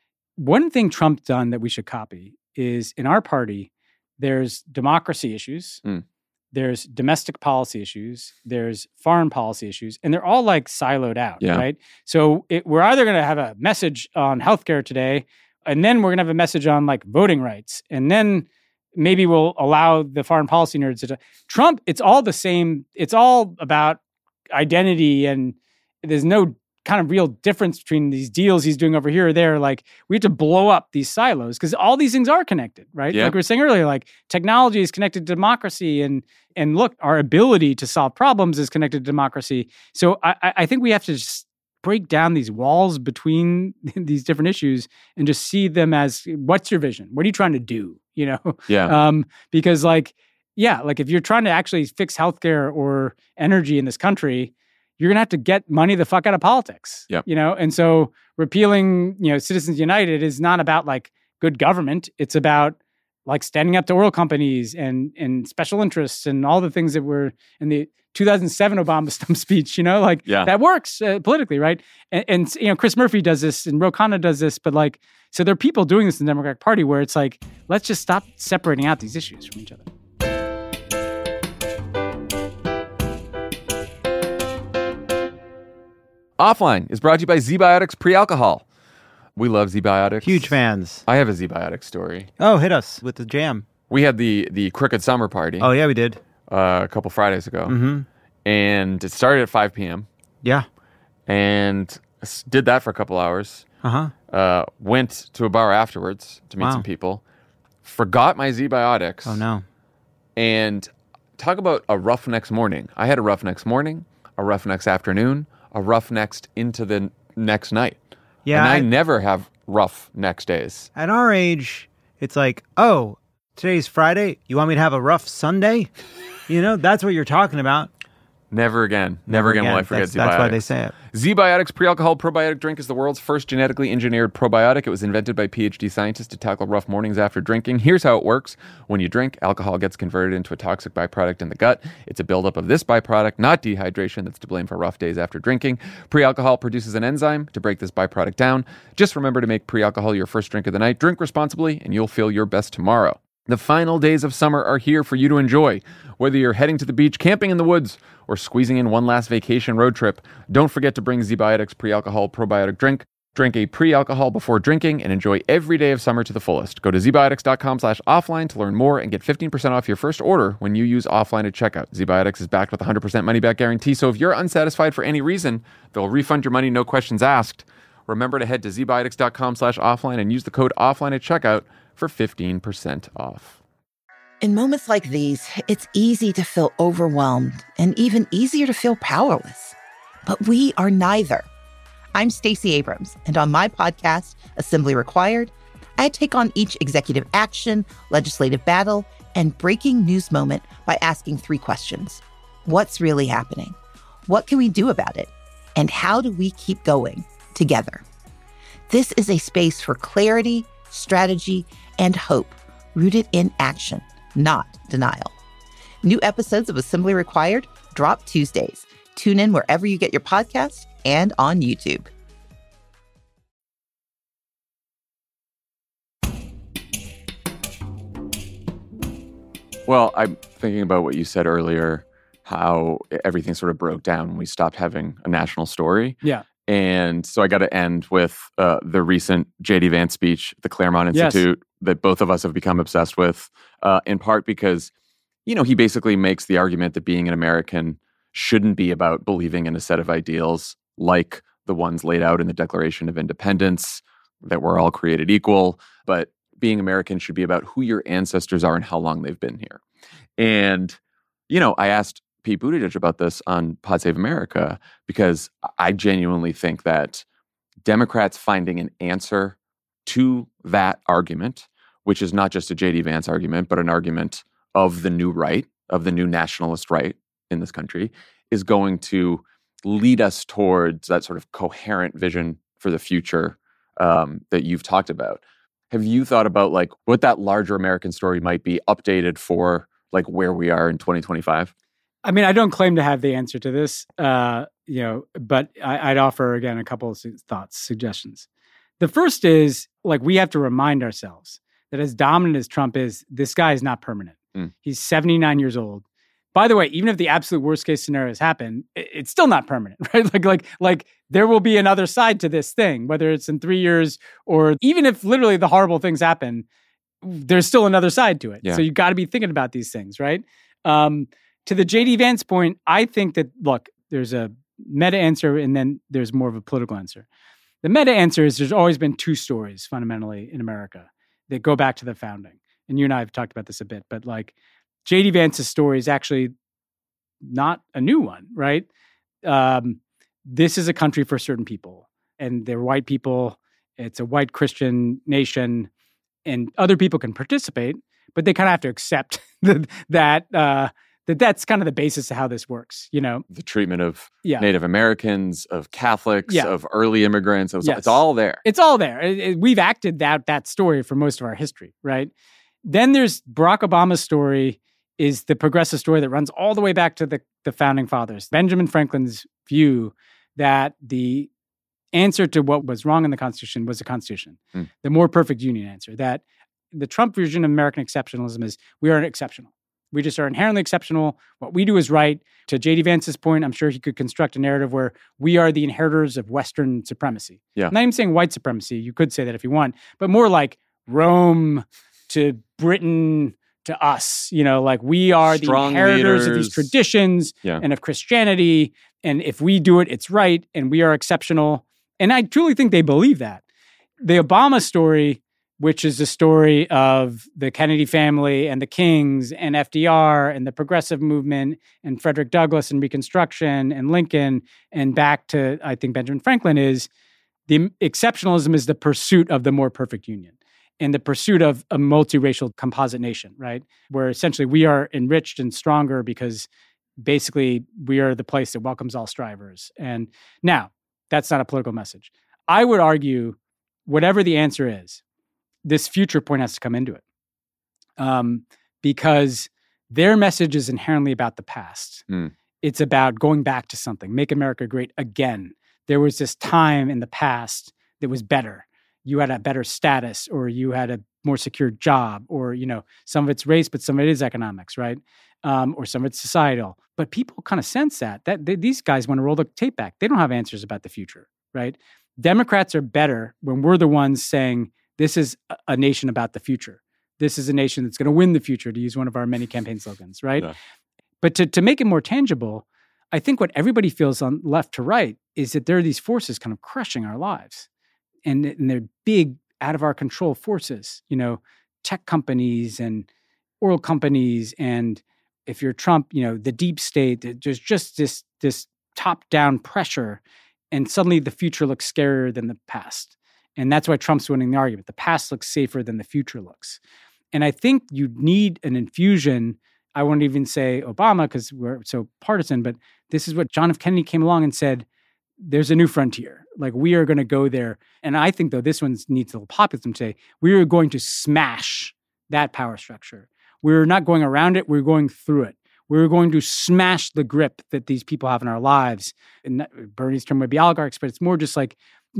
one thing Trump's done that we should copy is in our party, there's democracy issues, there's domestic policy issues, there's foreign policy issues, and they're all like siloed out, right? So we're either going to have a message on healthcare today, and then we're going to have a message on like voting rights, and then maybe we'll allow the foreign policy nerds to Trump. It's all the same. It's all about identity, and there's no kind of real difference between these deals he's doing over here or there. Like, we have to blow up these silos because all these things are connected, right? Like we were saying earlier, like technology is connected to democracy, and look, our ability to solve problems is connected to democracy. So I think we have to just break down these walls between these different issues and just see them as, what's your vision? What are you trying to do? Because like if you're trying to actually fix healthcare or energy in this country, you're going to have to get money the fuck out of politics, And so repealing, Citizens United is not about like good government. It's about like standing up to oil companies and special interests and all the things that were in the 2007 Obama stump speech, that works politically, right? And Chris Murphy does this and Ro Khanna does this, but like, so there are people doing this in the Democratic Party where it's like, let's just stop separating out these issues from each other. Offline is brought to you by ZBiotics Pre-Alcohol. We love ZBiotics. Huge fans. I have a ZBiotics story. Oh, hit us with the jam. We had the Crooked Summer Party. Oh, yeah, we did. A couple Fridays ago. Mm-hmm. And it started at 5 p.m. Yeah. And did that for a couple hours. Uh-huh. Went to a bar afterwards to meet some people. Forgot my ZBiotics. Oh, no. And talk about a rough next morning. I had a rough next morning, a rough next afternoon, a rough next into the next night. Yeah. And I never have rough next days. At our age, it's like, oh, today's Friday. You want me to have a rough Sunday? That's what you're talking about. Never again. Never again will I forget ZBiotics. That's why they say it. ZBiotics Pre-Alcohol Probiotic Drink is the world's first genetically engineered probiotic. It was invented by PhD scientists to tackle rough mornings after drinking. Here's how it works. When you drink, alcohol gets converted into a toxic byproduct in the gut. It's a buildup of this byproduct, not dehydration, that's to blame for rough days after drinking. Pre-alcohol produces an enzyme to break this byproduct down. Just remember to make pre-alcohol your first drink of the night. Drink responsibly, and you'll feel your best tomorrow. The final days of summer are here for you to enjoy. Whether you're heading to the beach, camping in the woods, or squeezing in one last vacation road trip, don't forget to bring ZBiotics pre-alcohol probiotic drink. Drink a pre-alcohol before drinking and enjoy every day of summer to the fullest. Go to zbiotics.com/offline to learn more and get 15% off your first order when you use offline at checkout. ZBiotics is backed with a 100% money-back guarantee, so if you're unsatisfied for any reason, they'll refund your money, no questions asked. Remember to head to zbiotics.com/offline and use the code offline at checkout for 15% off. In moments like these, it's easy to feel overwhelmed and even easier to feel powerless. But we are neither. I'm Stacey Abrams, and on my podcast, Assembly Required, I take on each executive action, legislative battle, and breaking news moment by asking 3 questions. What's really happening? What can we do about it? And how do we keep going together? This is a space for clarity, strategy, and hope, rooted in action, not denial. New episodes of Assembly Required drop Tuesdays. Tune in wherever you get your podcasts and on YouTube. Well, I'm thinking about what you said earlier, how everything sort of broke down when we stopped having a national story. Yeah. And so I got to end with the recent J.D. Vance speech at the Claremont Institute that both of us have become obsessed with, in part because, he basically makes the argument that being an American shouldn't be about believing in a set of ideals like the ones laid out in the Declaration of Independence, that we're all created equal, but being American should be about who your ancestors are and how long they've been here. And, I asked Pete Buttigieg about this on Pod Save America because I genuinely think that Democrats finding an answer to that argument, which is not just a J.D. Vance argument, but an argument of the new right, of the new nationalist right in this country, is going to lead us towards that sort of coherent vision for the future that you've talked about. Have you thought about what that larger American story might be updated for where we are in 2025? I mean, I don't claim to have the answer to this, but I'd offer, again, a couple of thoughts, suggestions. The first is, we have to remind ourselves that as dominant as Trump is, this guy is not permanent. He's 79 years old. By the way, even if the absolute worst case scenarios happen, it's still not permanent, right? Like there will be another side to this thing, whether it's in 3 years or even if literally the horrible things happen, there's still another side to it. Yeah. So you got to be thinking about these things, right? To the J.D. Vance point, I think that, there's a meta answer and then there's more of a political answer. The meta answer is there's always been 2 stories fundamentally in America that go back to the founding. And you and I have talked about this a bit, but J.D. Vance's story is actually not a new one, right? This is a country for certain people, and they're white people. It's a white Christian nation, and other people can participate, but they kind of have to accept that's kind of the basis of how this works, The treatment of Native Americans, of Catholics, of early immigrants. It's all there. It's all there. We've acted that story for most of our history, right? Then there's Barack Obama's story is the progressive story that runs all the way back to the founding fathers. Benjamin Franklin's view that the answer to what was wrong in the Constitution was the Constitution, the more perfect union answer. That the Trump version of American exceptionalism is we are exceptional. We just are inherently exceptional. What we do is right. To J.D. Vance's point, I'm sure he could construct a narrative where we are the inheritors of Western supremacy. Yeah. I'm not even saying white supremacy. You could say that if you want, but more like Rome to Britain to us. We are strong the inheritors leaders of these traditions and of Christianity. And if we do it, it's right. And we are exceptional. And I truly think they believe that. The Obama story, which is the story of the Kennedy family and the Kings and FDR and the progressive movement and Frederick Douglass and Reconstruction and Lincoln and back to, I think, Benjamin Franklin, is the exceptionalism is the pursuit of the more perfect union and the pursuit of a multiracial composite nation, right? Where essentially we are enriched and stronger because basically we are the place that welcomes all strivers. And now, that's not a political message. I would argue, whatever the answer is, this future point has to come into it. Because their message is inherently about the past. It's about going back to something, make America great again. There was this time in the past that was better. You had a better status, or you had a more secure job, or, some of it's race, but some of it is economics, right? Or some of it's societal. But people kind of sense that these guys want to roll the tape back. They don't have answers about the future, right? Democrats are better when we're the ones saying, this is a nation about the future. This is a nation that's going to win the future, to use one of our many campaign slogans, right? Yeah. But to make it more tangible, I think what everybody feels on left to right is that there are these forces kind of crushing our lives. And they're big, out of our control forces, tech companies and oil companies. And if you're Trump, the deep state, there's just this top-down pressure. And suddenly the future looks scarier than the past. And that's why Trump's winning the argument. The past looks safer than the future looks. And I think you need an infusion. I won't even say Obama because we're so partisan, but this is what John F. Kennedy came along and said, there's a new frontier. Like, we are going to go there. And I think, though, this one needs a little populism to say, we are going to smash that power structure. We're not going around it. We're going through it. We're going to smash the grip that these people have in our lives. And Bernie's term would be oligarchs, but it's more just like,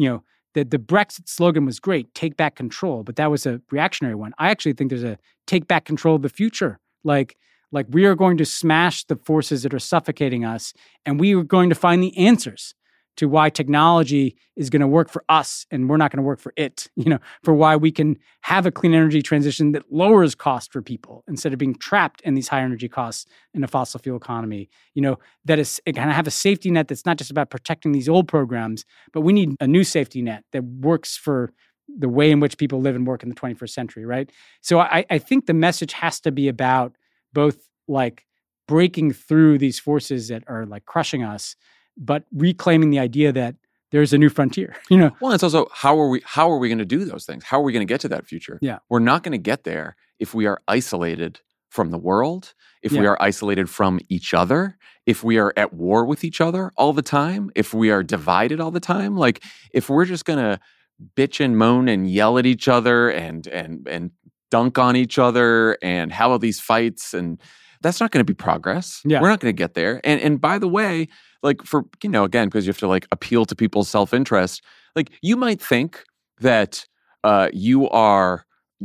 the Brexit slogan was great, take back control, but that was a reactionary one. I actually think there's a take back control of the future. Like we are going to smash the forces that are suffocating us, and we are going to find the answers to why technology is going to work for us and we're not going to work for it, for why we can have a clean energy transition that lowers cost for people instead of being trapped in these high energy costs in a fossil fuel economy, that is going to have a safety net that's not just about protecting these old programs, but we need a new safety net that works for the way in which people live and work in the 21st century, right? So I think the message has to be about both like breaking through these forces that are like crushing us, but reclaiming the idea that there's a new frontier, Well, it's also how are we going to do those things? How are we going to get to that future? Yeah. We're not going to get there if we are isolated from the world, if we are isolated from each other, if we are at war with each other all the time, if we are divided all the time. Like, if we're just going to bitch and moan and yell at each other and dunk on each other and have all these fights, and that's not going to be progress. Yeah. We're not going to get there. And by the way, like, for, again, because you have to like appeal to people's self-interest, like, you might think that you are,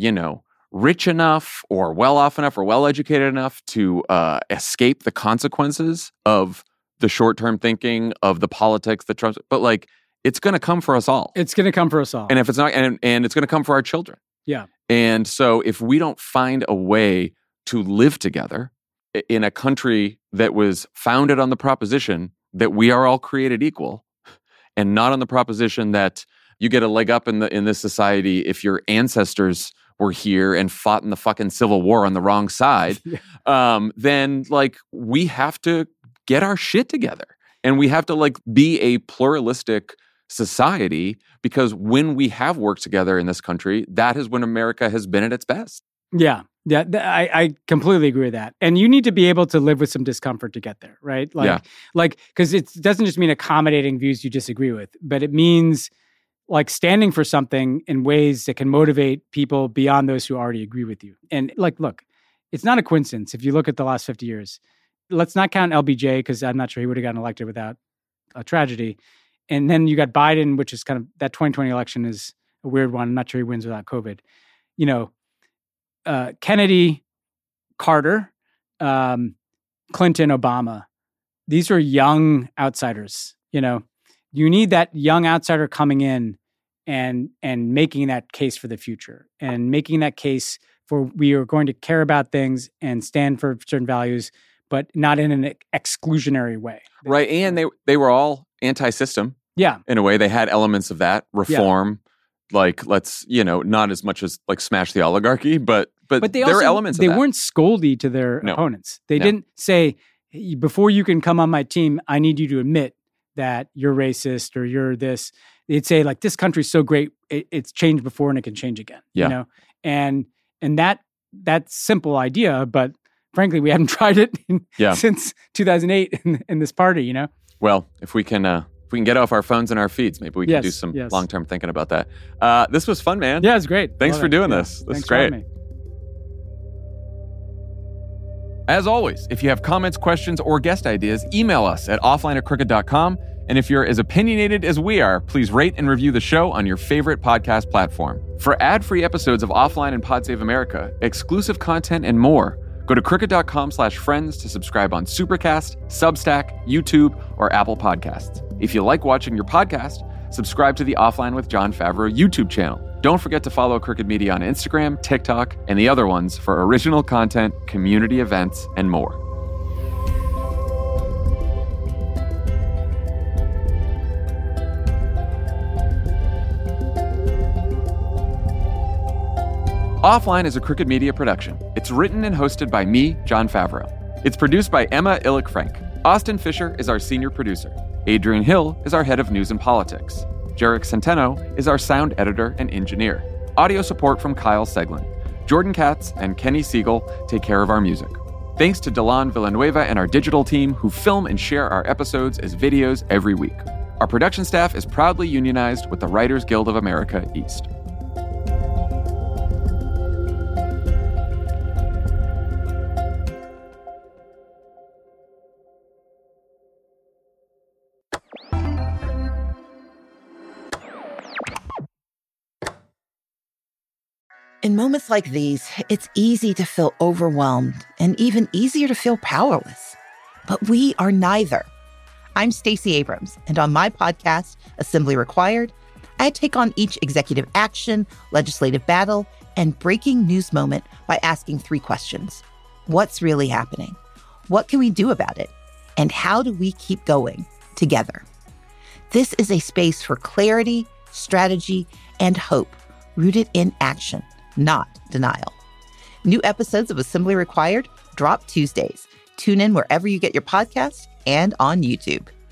rich enough or well off enough or well educated enough to escape the consequences of the short-term thinking of the politics that Trump, but like, it's going to come for us all. It's going to come for us all. And if it's not, and it's going to come for our children. Yeah. And so if we don't find a way to live together in a country that was founded on the proposition that we are all created equal, and not on the proposition that you get a leg up in this society if your ancestors were here and fought in the fucking Civil War on the wrong side, then like, we have to get our shit together, and we have to like be a pluralistic society, because when we have worked together in this country, that is when America has been at its best. Yeah. Yeah, I completely agree with that. And you need to be able to live with some discomfort to get there, right? Because it doesn't just mean accommodating views you disagree with, but it means like standing for something in ways that can motivate people beyond those who already agree with you. And like, look, it's not a coincidence. If you look at the last 50 years, let's not count LBJ, because I'm not sure he would have gotten elected without a tragedy. And then you got Biden, which is kind of, that 2020 election is a weird one. I'm not sure he wins without COVID. Kennedy, Carter, Clinton, Obama, these are young outsiders. You need that young outsider coming in and making that case for the future, and making that case for, we are going to care about things and stand for certain values, but not in an exclusionary way. Right. And they were all anti-system. Yeah. In a way, they had elements of that reform. Yeah. Like, let's, not as much as like smash the oligarchy, but there are elements of that. They weren't scoldy to their opponents. They didn't say, before you can come on my team, I need you to admit that you're racist or you're this. They'd say, like, this country's so great, it's changed before and it can change again. Yeah. And that simple idea, but frankly, we haven't tried it since 2008 in this party, Well, if we can get off our phones and our feeds, maybe we can do some long-term thinking about that. This was fun, man. Yeah, it's great. Thanks for doing this. This is great. As always, if you have comments, questions, or guest ideas, email us at offline@crooked.com. And if you're as opinionated as we are, please rate and review the show on your favorite podcast platform. For ad-free episodes of Offline and Pod Save America, exclusive content, and more, go to Crooked.com/friends to subscribe on Supercast, Substack, YouTube, or Apple Podcasts. If you like watching your podcast, subscribe to the Offline with Jon Favreau YouTube channel. Don't forget to follow Crooked Media on Instagram, TikTok, and the other ones for original content, community events, and more. Offline is a Crooked Media production. It's written and hosted by me, Jon Favreau. It's produced by Emma Illich-Frank. Austin Fisher is our senior producer. Adrian Hill is our head of news and politics. Jarek Centeno is our sound editor and engineer. Audio support from Kyle Seglin. Jordan Katz and Kenny Siegel take care of our music. Thanks to Delon Villanueva and our digital team who film and share our episodes as videos every week. Our production staff is proudly unionized with the Writers Guild of America East. In moments like these, it's easy to feel overwhelmed and even easier to feel powerless. But we are neither. I'm Stacey Abrams, and on my podcast, Assembly Required, I take on each executive action, legislative battle, and breaking news moment by asking 3 questions. What's really happening? What can we do about it? And how do we keep going together? This is a space for clarity, strategy, and hope rooted in action, not denial. New episodes of Assembly Required drop Tuesdays. Tune in wherever you get your podcasts and on YouTube.